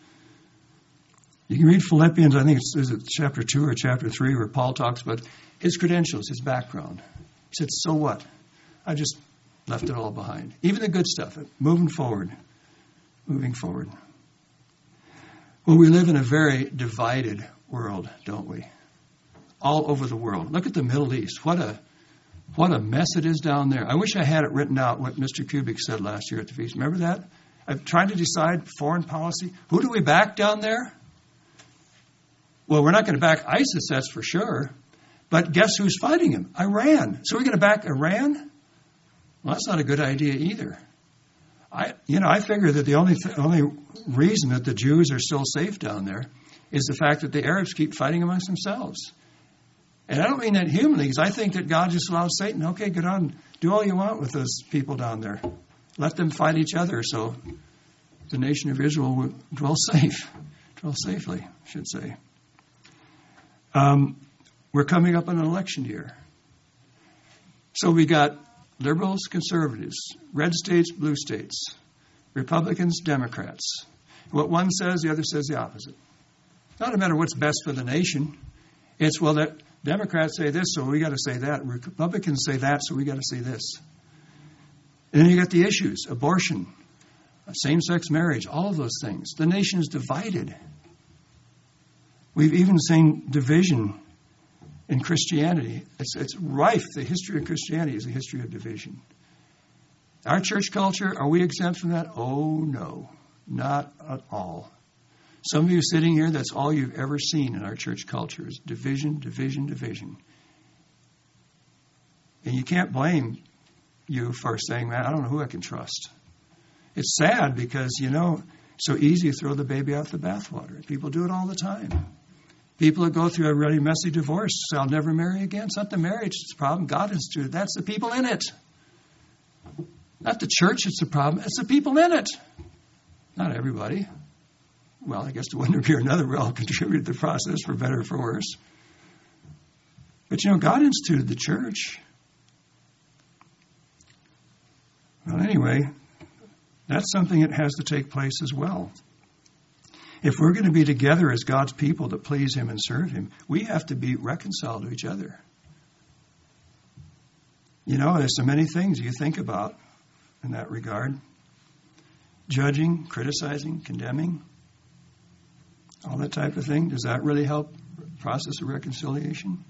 You can read Philippians, I think it's is it chapter two or chapter three, where Paul talks about his credentials, his background. He said, so what? I just left it all behind. Even the good stuff, moving forward, moving forward. Well, we live in a very divided world, don't we? All over the world. Look at the Middle East. What a what a mess it is down there. I wish I had it written out what Mister Kubik said last year at the feast. Remember that? I'm trying to decide foreign policy. Who do we back down there? Well, we're not going to back ISIS, that's for sure. But guess who's fighting him? Iran. So we're going to back Iran? Well, that's not a good idea either. I, you know, I figure that the only th- only reason that the Jews are still safe down there is the fact that the Arabs keep fighting amongst themselves. And I don't mean that humanly, because I think that God just allows Satan, okay, get on, do all you want with those people down there. Let them fight each other so the nation of Israel will dwell safe, dwell safely, I should say. Um, we're coming up on an election year. So we got liberals, conservatives, red states, blue states, Republicans, Democrats. What one says, the other says the opposite. It's not a matter of what's best for the nation. It's, well, that Democrats say this, so we got to say that. Republicans say that, so we got to say this. And then you got the issues, abortion, same-sex marriage, all of those things. The nation is divided. We've even seen division in Christianity. It's, it's rife. The history of Christianity is a history of division. Our church culture, are we exempt from that? Oh, no, not at all. Some of you sitting here, that's all you've ever seen in our church culture is division, division, division. And you can't blame you for saying that. I don't know who I can trust. It's sad because, you know, so easy to throw the baby out the bathwater. People do it all the time. People that go through a really messy divorce say, I'll never marry again. It's not the marriage that's the problem. God instituted. That's the people in it. Not the church it's the problem. It's the people in it. Not everybody. Well, I guess to one degree or another, we all contributed to the process for better or for worse. But, you know, God instituted the church. Well, anyway, that's something that has to take place as well. If we're going to be together as God's people to please Him and serve Him, we have to be reconciled to each other. You know, there's so many things you think about in that regard. Judging, criticizing, condemning, all that type of thing. Does that really help the process of reconciliation?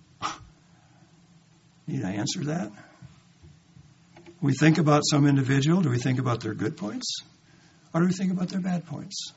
Need I answer that? We think about some individual. Do we think about their good points? Or do we think about their bad points?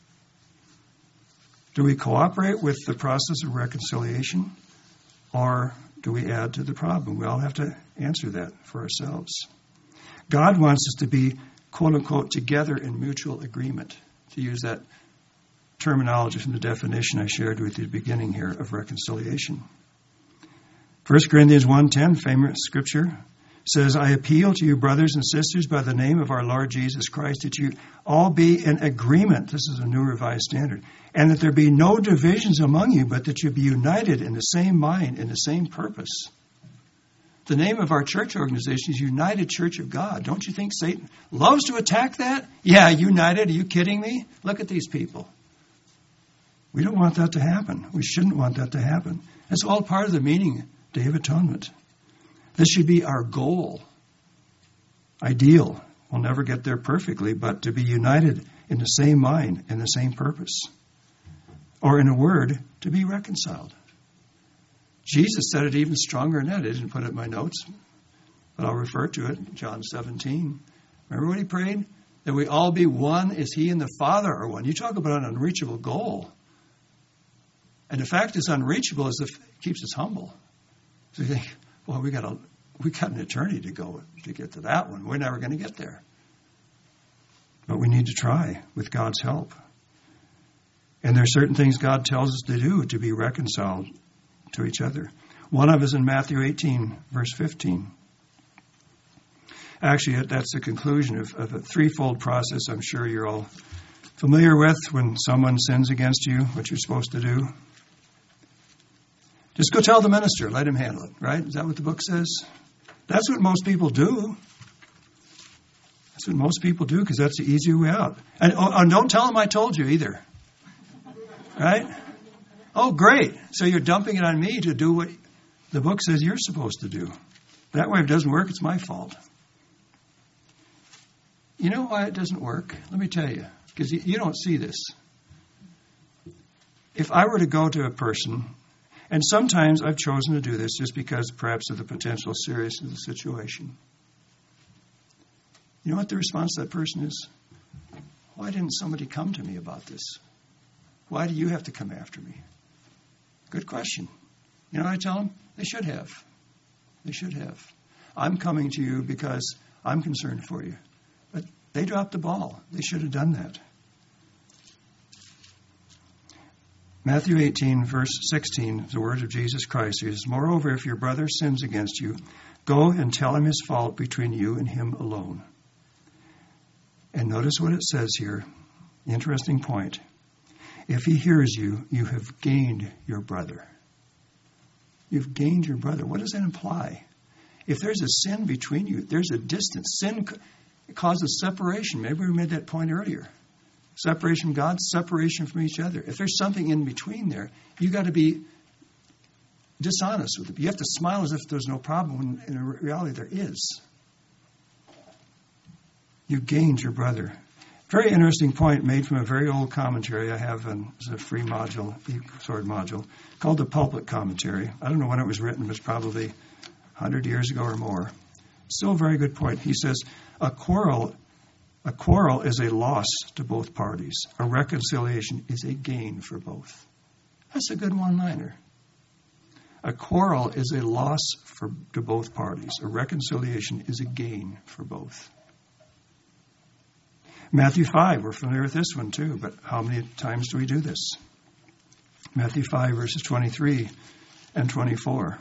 Do we cooperate with the process of reconciliation? Or do we add to the problem? We all have to answer that for ourselves. God wants us to be, quote unquote, together in mutual agreement, to use that terminology from the definition I shared with you at the beginning here of reconciliation. First Corinthians one ten, famous scripture, says, I appeal to you, brothers and sisters, by the name of our Lord Jesus Christ, that you all be in agreement. This is a New Revised Standard. And that there be no divisions among you, but that you be united in the same mind, in the same purpose. The name of our church organization is United Church of God. Don't you think Satan loves to attack that? Yeah, united. Are you kidding me? Look at these people. We don't want that to happen. We shouldn't want that to happen. It's all part of the meaning, Day of Atonement. This should be our goal. Ideal. We'll never get there perfectly, but to be united in the same mind and the same purpose. Or in a word, to be reconciled. Jesus said it even stronger than that. I didn't put it in my notes, but I'll refer to it. John seventeen. Remember what he prayed? That we all be one as he and the Father are one. You talk about an unreachable goal. And the fact it's unreachable is it keeps us humble. So you think, well, we got a we got an eternity to go to get to that one. We're never going to get there. But we need to try with God's help. And there are certain things God tells us to do to be reconciled to each other. One of us in Matthew eighteen, verse fifteen. Actually, that's the conclusion of, of a threefold process I'm sure you're all familiar with when someone sins against you, what you're supposed to do. Just go tell the minister, let him handle it, right? Is that what the book says? That's what most people do. That's what most people do because that's the easier way out. And, oh, and don't tell him I told you either. Right? Oh, great. So you're dumping it on me to do what the book says you're supposed to do. That way, if it doesn't work, it's my fault. You know why it doesn't work? Let me tell you. Because you, you don't see this. If I were to go to a person, and sometimes I've chosen to do this just because perhaps of the potential seriousness of the situation. You know what the response to that person is? Why didn't somebody come to me about this? Why do you have to come after me? Good question. You know what I tell them? They should have. They should have. I'm coming to you because I'm concerned for you. But they dropped the ball. They should have done that. Matthew eighteen, verse sixteen, the words of Jesus Christ. He says, moreover, if your brother sins against you, go and tell him his fault between you and him alone. And notice what it says here. Interesting point. If he hears you, you have gained your brother. You've gained your brother. What does that imply? If there's a sin between you, there's a distance. Sin causes separation. Maybe we made that point earlier. Separation from God, separation from each other. If there's something in between there, you got to be dishonest with it. You have to smile as if there's no problem when in reality there is. You gained your brother. Very interesting point made from a very old commentary I have, and it's a free module, e-sword module, called the Pulpit Commentary. I don't know when it was written, but it's probably one hundred years ago or more. Still a very good point. He says, a quarrel, a quarrel is a loss to both parties. A reconciliation is a gain for both. That's a good one-liner. A quarrel is a loss for, to both parties. A reconciliation is a gain for both. Matthew five, we're familiar with this one too, but how many times do we do this? Matthew five, verses twenty-three and twenty-four.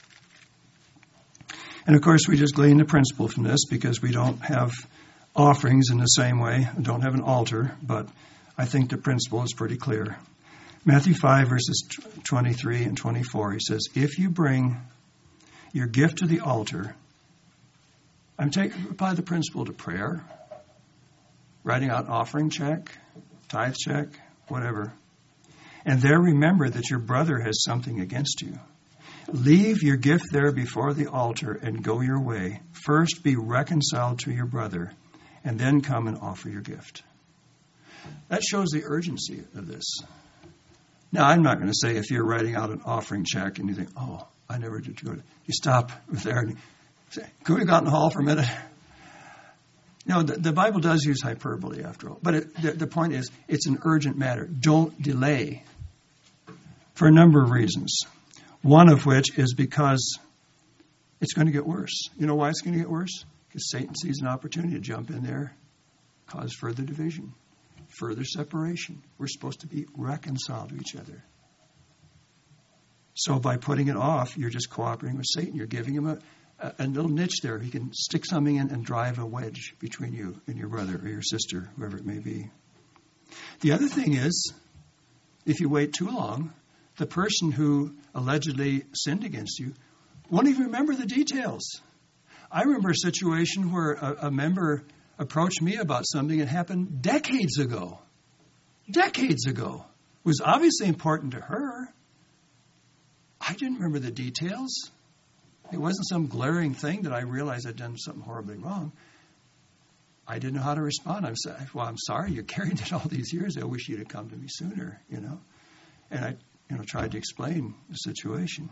And of course, we just glean the principle from this because we don't have offerings in the same way, don't have an altar, but I think the principle is pretty clear. Matthew five, verses twenty-three and twenty-four, he says, if you bring your gift to the altar, I'm taking apply the principle to prayer, writing out offering check, tithe check, whatever. And there remember that your brother has something against you. Leave your gift there before the altar and go your way. First be reconciled to your brother, and then come and offer your gift. That shows the urgency of this. Now, I'm not going to say if you're writing out an offering check and you think, oh, I never did do it. You stop there and you say, could we go out in the hall for a minute? No, the, the Bible does use hyperbole after all. But it, the, the point is, it's an urgent matter. Don't delay for a number of reasons. One of which is because it's going to get worse. You know why it's going to get worse? Because Satan sees an opportunity to jump in there, cause further division, further separation. We're supposed to be reconciled to each other. So by putting it off, you're just cooperating with Satan. You're giving him a, a, a little niche there. He can stick something in and drive a wedge between you and your brother or your sister, whoever it may be. The other thing is, if you wait too long, the person who allegedly sinned against you won't even remember the details. I remember a situation where a, a member approached me about something that happened decades ago. Decades ago. It was obviously important to her. I didn't remember the details. It wasn't some glaring thing that I realized I'd done something horribly wrong. I didn't know how to respond. I said, well, I'm sorry you carried it all these years. I wish you'd have come to me sooner, you know. And I you know, tried to explain the situation.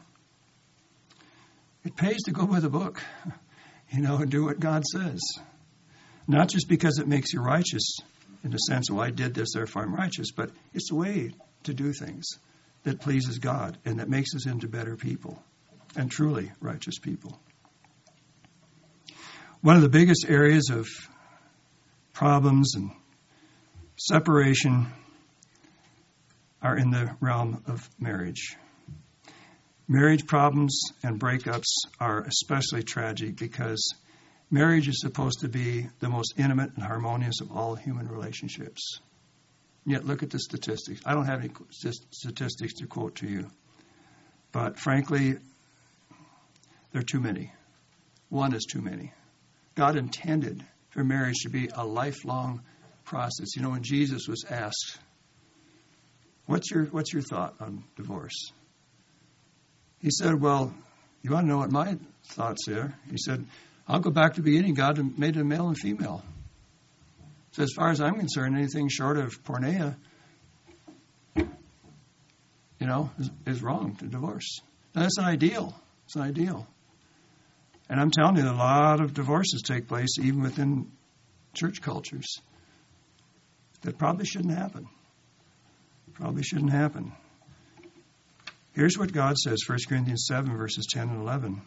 It pays to go by the book, you know, and do what God says. Not just because it makes you righteous in the sense, oh, I did this, therefore I'm righteous, but it's a way to do things that pleases God and that makes us into better people and truly righteous people. One of the biggest areas of problems and separation are in the realm of marriage. Marriage problems and breakups are especially tragic because marriage is supposed to be the most intimate and harmonious of all human relationships. Yet look at the statistics. I don't have any statistics to quote to you. But frankly, there are too many. One is too many. God intended for marriage to be a lifelong process. You know, when Jesus was asked, What's your what's your thought on divorce? He said, well, you want to know what my thoughts are? He said, I'll go back to the beginning. God made a male and female. So as far as I'm concerned, anything short of porneia, you know, is, is wrong to divorce. Now, that's an ideal. It's an ideal. And I'm telling you, a lot of divorces take place even within church cultures that probably shouldn't happen. Probably shouldn't happen. Here's what God says, First Corinthians seven, verses ten and eleven.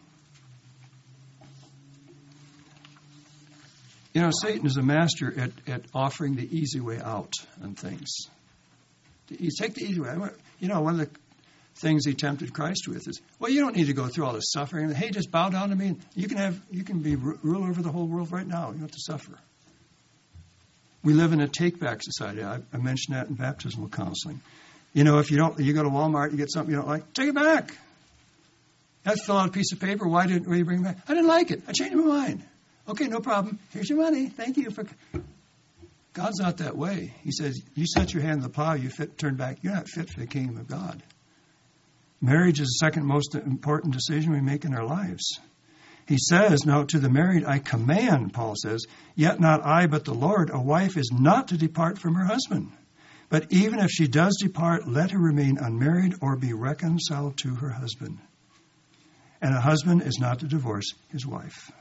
You know, Satan is a master at, at offering the easy way out on things. You take the easy way. You know, one of the things he tempted Christ with is, well, you don't need to go through all this suffering. Hey, just bow down to me. And you can have, you can be rule over the whole world right now. You don't have to suffer. We live in a take-back society. I, I mentioned that in baptismal counseling. You know, if you don't, you go to Walmart, you get something you don't like, take it back. You have to fill out a piece of paper. Why didn't you bring it back? I didn't like it. I changed my mind. Okay, no problem. Here's your money. Thank you for. God's not that way. He says, you set your hand in the plow, you fit, turn back. You're not fit for the kingdom of God. Marriage is the second most important decision we make in our lives. He says, now to the married I command, Paul says, yet not I but the Lord, a wife is not to depart from her husband. But even if she does depart, let her remain unmarried or be reconciled to her husband. And a husband is not to divorce his wife.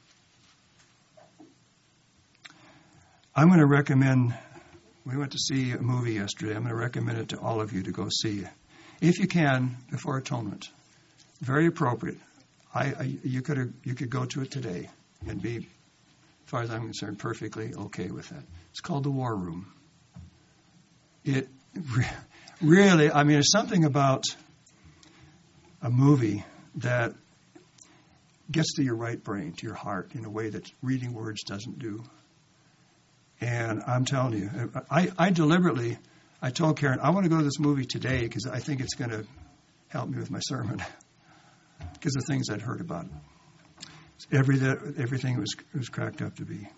I'm going to recommend, we went to see a movie yesterday. I'm going to recommend it to all of you to go see. If you can, before atonement. Very appropriate. I, I you could you could go to it today and be, as far as I'm concerned, perfectly okay with that. It's called The War Room. It re- really, I mean, there's something about a movie that gets to your right brain, to your heart, in a way that reading words doesn't do. And I'm telling you, I, I deliberately, I told Karen, I want to go to this movie today because I think it's going to help me with my sermon because of things I'd heard about it. Every, everything it was, it was cracked up to be.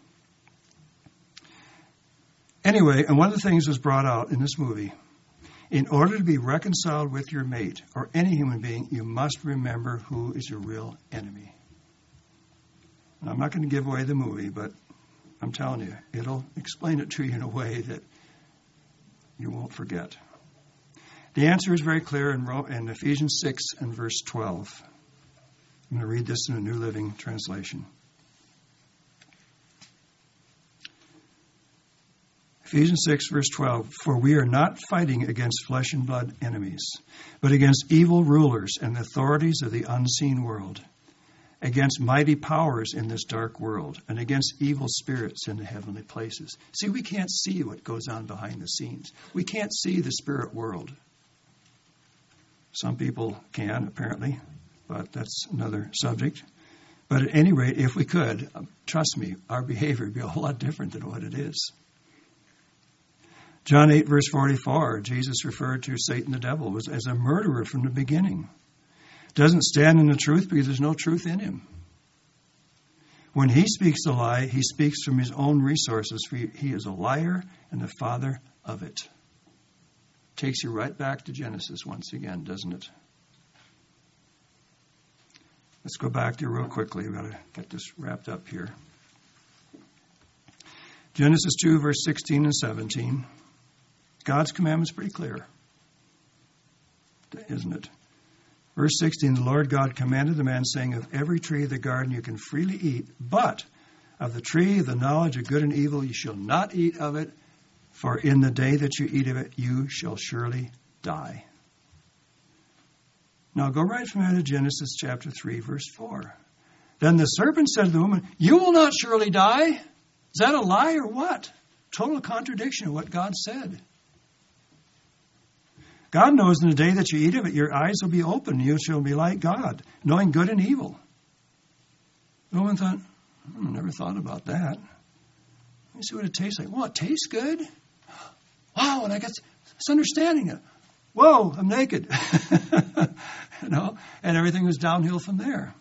Anyway, and one of the things was brought out in this movie, in order to be reconciled with your mate or any human being, you must remember who is your real enemy. Now, I'm not going to give away the movie, but I'm telling you, it'll explain it to you in a way that you won't forget. The answer is very clear in, in Ephesians six and verse twelve. I'm going to read this in a New Living Translation. Ephesians six, verse twelve, for we are not fighting against flesh and blood enemies, but against evil rulers and the authorities of the unseen world, against mighty powers in this dark world, and against evil spirits in the heavenly places. See, we can't see what goes on behind the scenes. We can't see the spirit world. Some people can, apparently, but that's another subject. But at any rate, if we could, trust me, our behavior would be a whole lot different than what it is. John eight, verse forty-four, Jesus referred to Satan the devil as a murderer from the beginning. Doesn't stand in the truth because there's no truth in him. When he speaks a lie, he speaks from his own resources, for he is a liar and the father of it. Takes you right back to Genesis once again, doesn't it? Let's go back there real quickly. We've got to get this wrapped up here. Genesis two, verse sixteen and seventeen. God's commandment's pretty clear, isn't it? Verse sixteen, the Lord God commanded the man, saying, of every tree of the garden you can freely eat, but of the tree of the knowledge of good and evil you shall not eat of it, for in the day that you eat of it you shall surely die. Now go right from there to Genesis chapter three, verse four. Then the serpent said to the woman, you will not surely die. Is that a lie or what? Total contradiction of what God said. God knows in the day that you eat of it, your eyes will be open. You shall be like God, knowing good and evil. The woman thought, I never thought about that. Let me see what it tastes like. Well, it tastes good. Wow, and I got this understanding. Whoa, I'm naked. You know, and everything was downhill from there.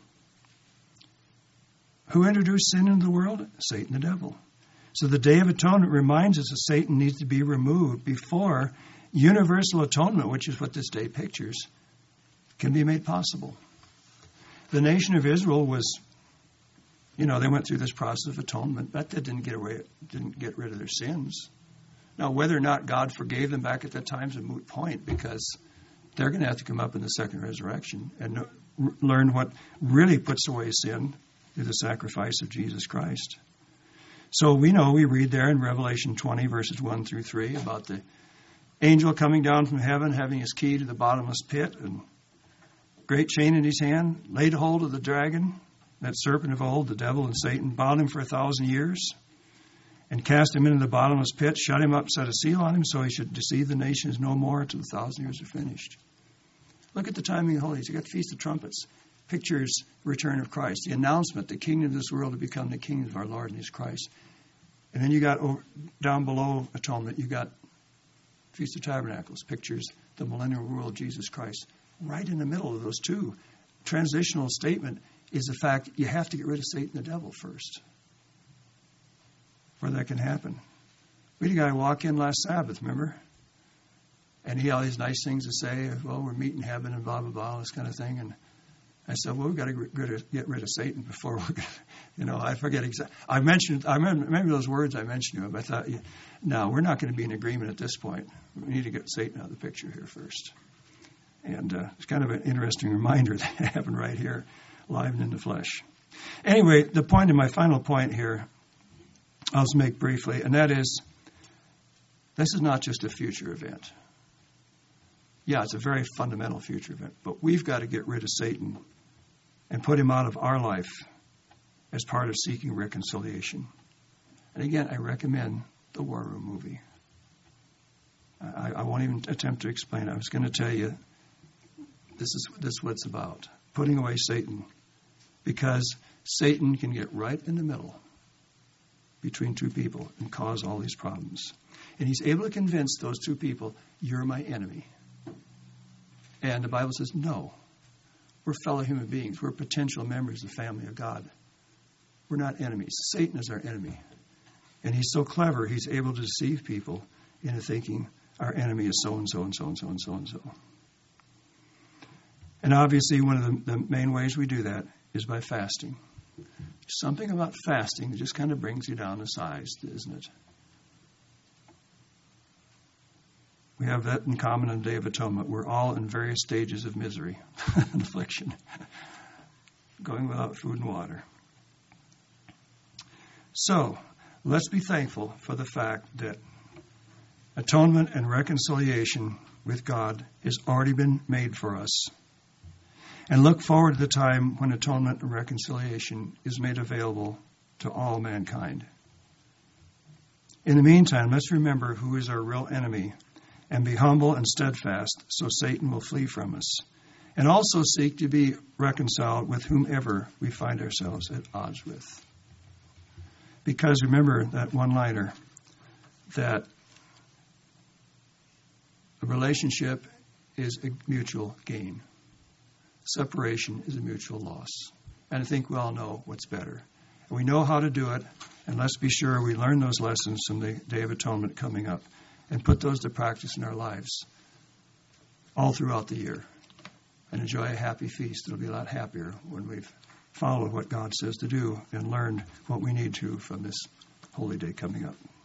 Who introduced sin into the world? Satan the devil. So the Day of Atonement reminds us that Satan needs to be removed before universal atonement, which is what this day pictures, can be made possible. The nation of Israel was, you know, they went through this process of atonement, but that didn't get away, didn't get rid of their sins. Now, whether or not God forgave them back at that time is a moot point, because they're going to have to come up in the second resurrection and learn what really puts away sin through the sacrifice of Jesus Christ. So we know, we read there in Revelation twenty, verses one through three, about the angel coming down from heaven, having his key to the bottomless pit, and great chain in his hand, laid hold of the dragon, that serpent of old, the devil and Satan, bound him for a thousand years, and cast him into the bottomless pit, shut him up, set a seal on him, so he should deceive the nations no more until the thousand years are finished. Look at the timing of the holidays. You got the Feast of Trumpets, pictures the return of Christ, the announcement, the kingdom of this world to become the kingdom of our Lord and his Christ. And then you got over, down below atonement, you got Feast of Tabernacles, pictures the millennial rule of Jesus Christ. Right in the middle of those two, transitional statement is the fact you have to get rid of Satan the devil first, before that can happen. We had a guy walk in last Sabbath, remember? And he had all these nice things to say. Well, we're meeting in heaven and blah, blah, blah, this kind of thing. And I said, well, we've got to get rid of, get rid of Satan before we, you know, I forget exactly. I mentioned, I remember, remember those words I mentioned to him. I thought, no, we're not going to be in agreement at this point. We need to get Satan out of the picture here first. And uh, it's kind of an interesting reminder that happened right here, live and in the flesh. Anyway, the point of my final point here, I'll just make briefly, and that is, this is not just a future event. Yeah, it's a very fundamental future event, but we've got to get rid of Satan and put him out of our life as part of seeking reconciliation. And again, I recommend the War Room movie. I, I won't even attempt to explain it. I was going to tell you, this is, this is what it's about, putting away Satan, because Satan can get right in the middle between two people and cause all these problems. And he's able to convince those two people, you're my enemy. And the Bible says, no. We're fellow human beings. We're potential members of the family of God. We're not enemies. Satan is our enemy. And he's so clever, he's able to deceive people into thinking our enemy is so-and-so and so-and-so and so-and-so. And obviously, one of the, the main ways we do that is by fasting. Something about fasting that just kind of brings you down to size, isn't it? We have that in common on the Day of Atonement. We're all in various stages of misery and affliction, going without food and water. So, let's be thankful for the fact that atonement and reconciliation with God has already been made for us. And look forward to the time when atonement and reconciliation is made available to all mankind. In the meantime, let's remember who is our real enemy and be humble and steadfast so Satan will flee from us. And also seek to be reconciled with whomever we find ourselves at odds with. Because remember that one-liner, that a relationship is a mutual gain. Separation is a mutual loss. And I think we all know what's better. And we know how to do it, and let's be sure we learn those lessons from the Day of Atonement coming up and put those to practice in our lives all throughout the year. And enjoy a happy feast. It'll be a lot happier when we've followed what God says to do and learned what we need to from this holy day coming up.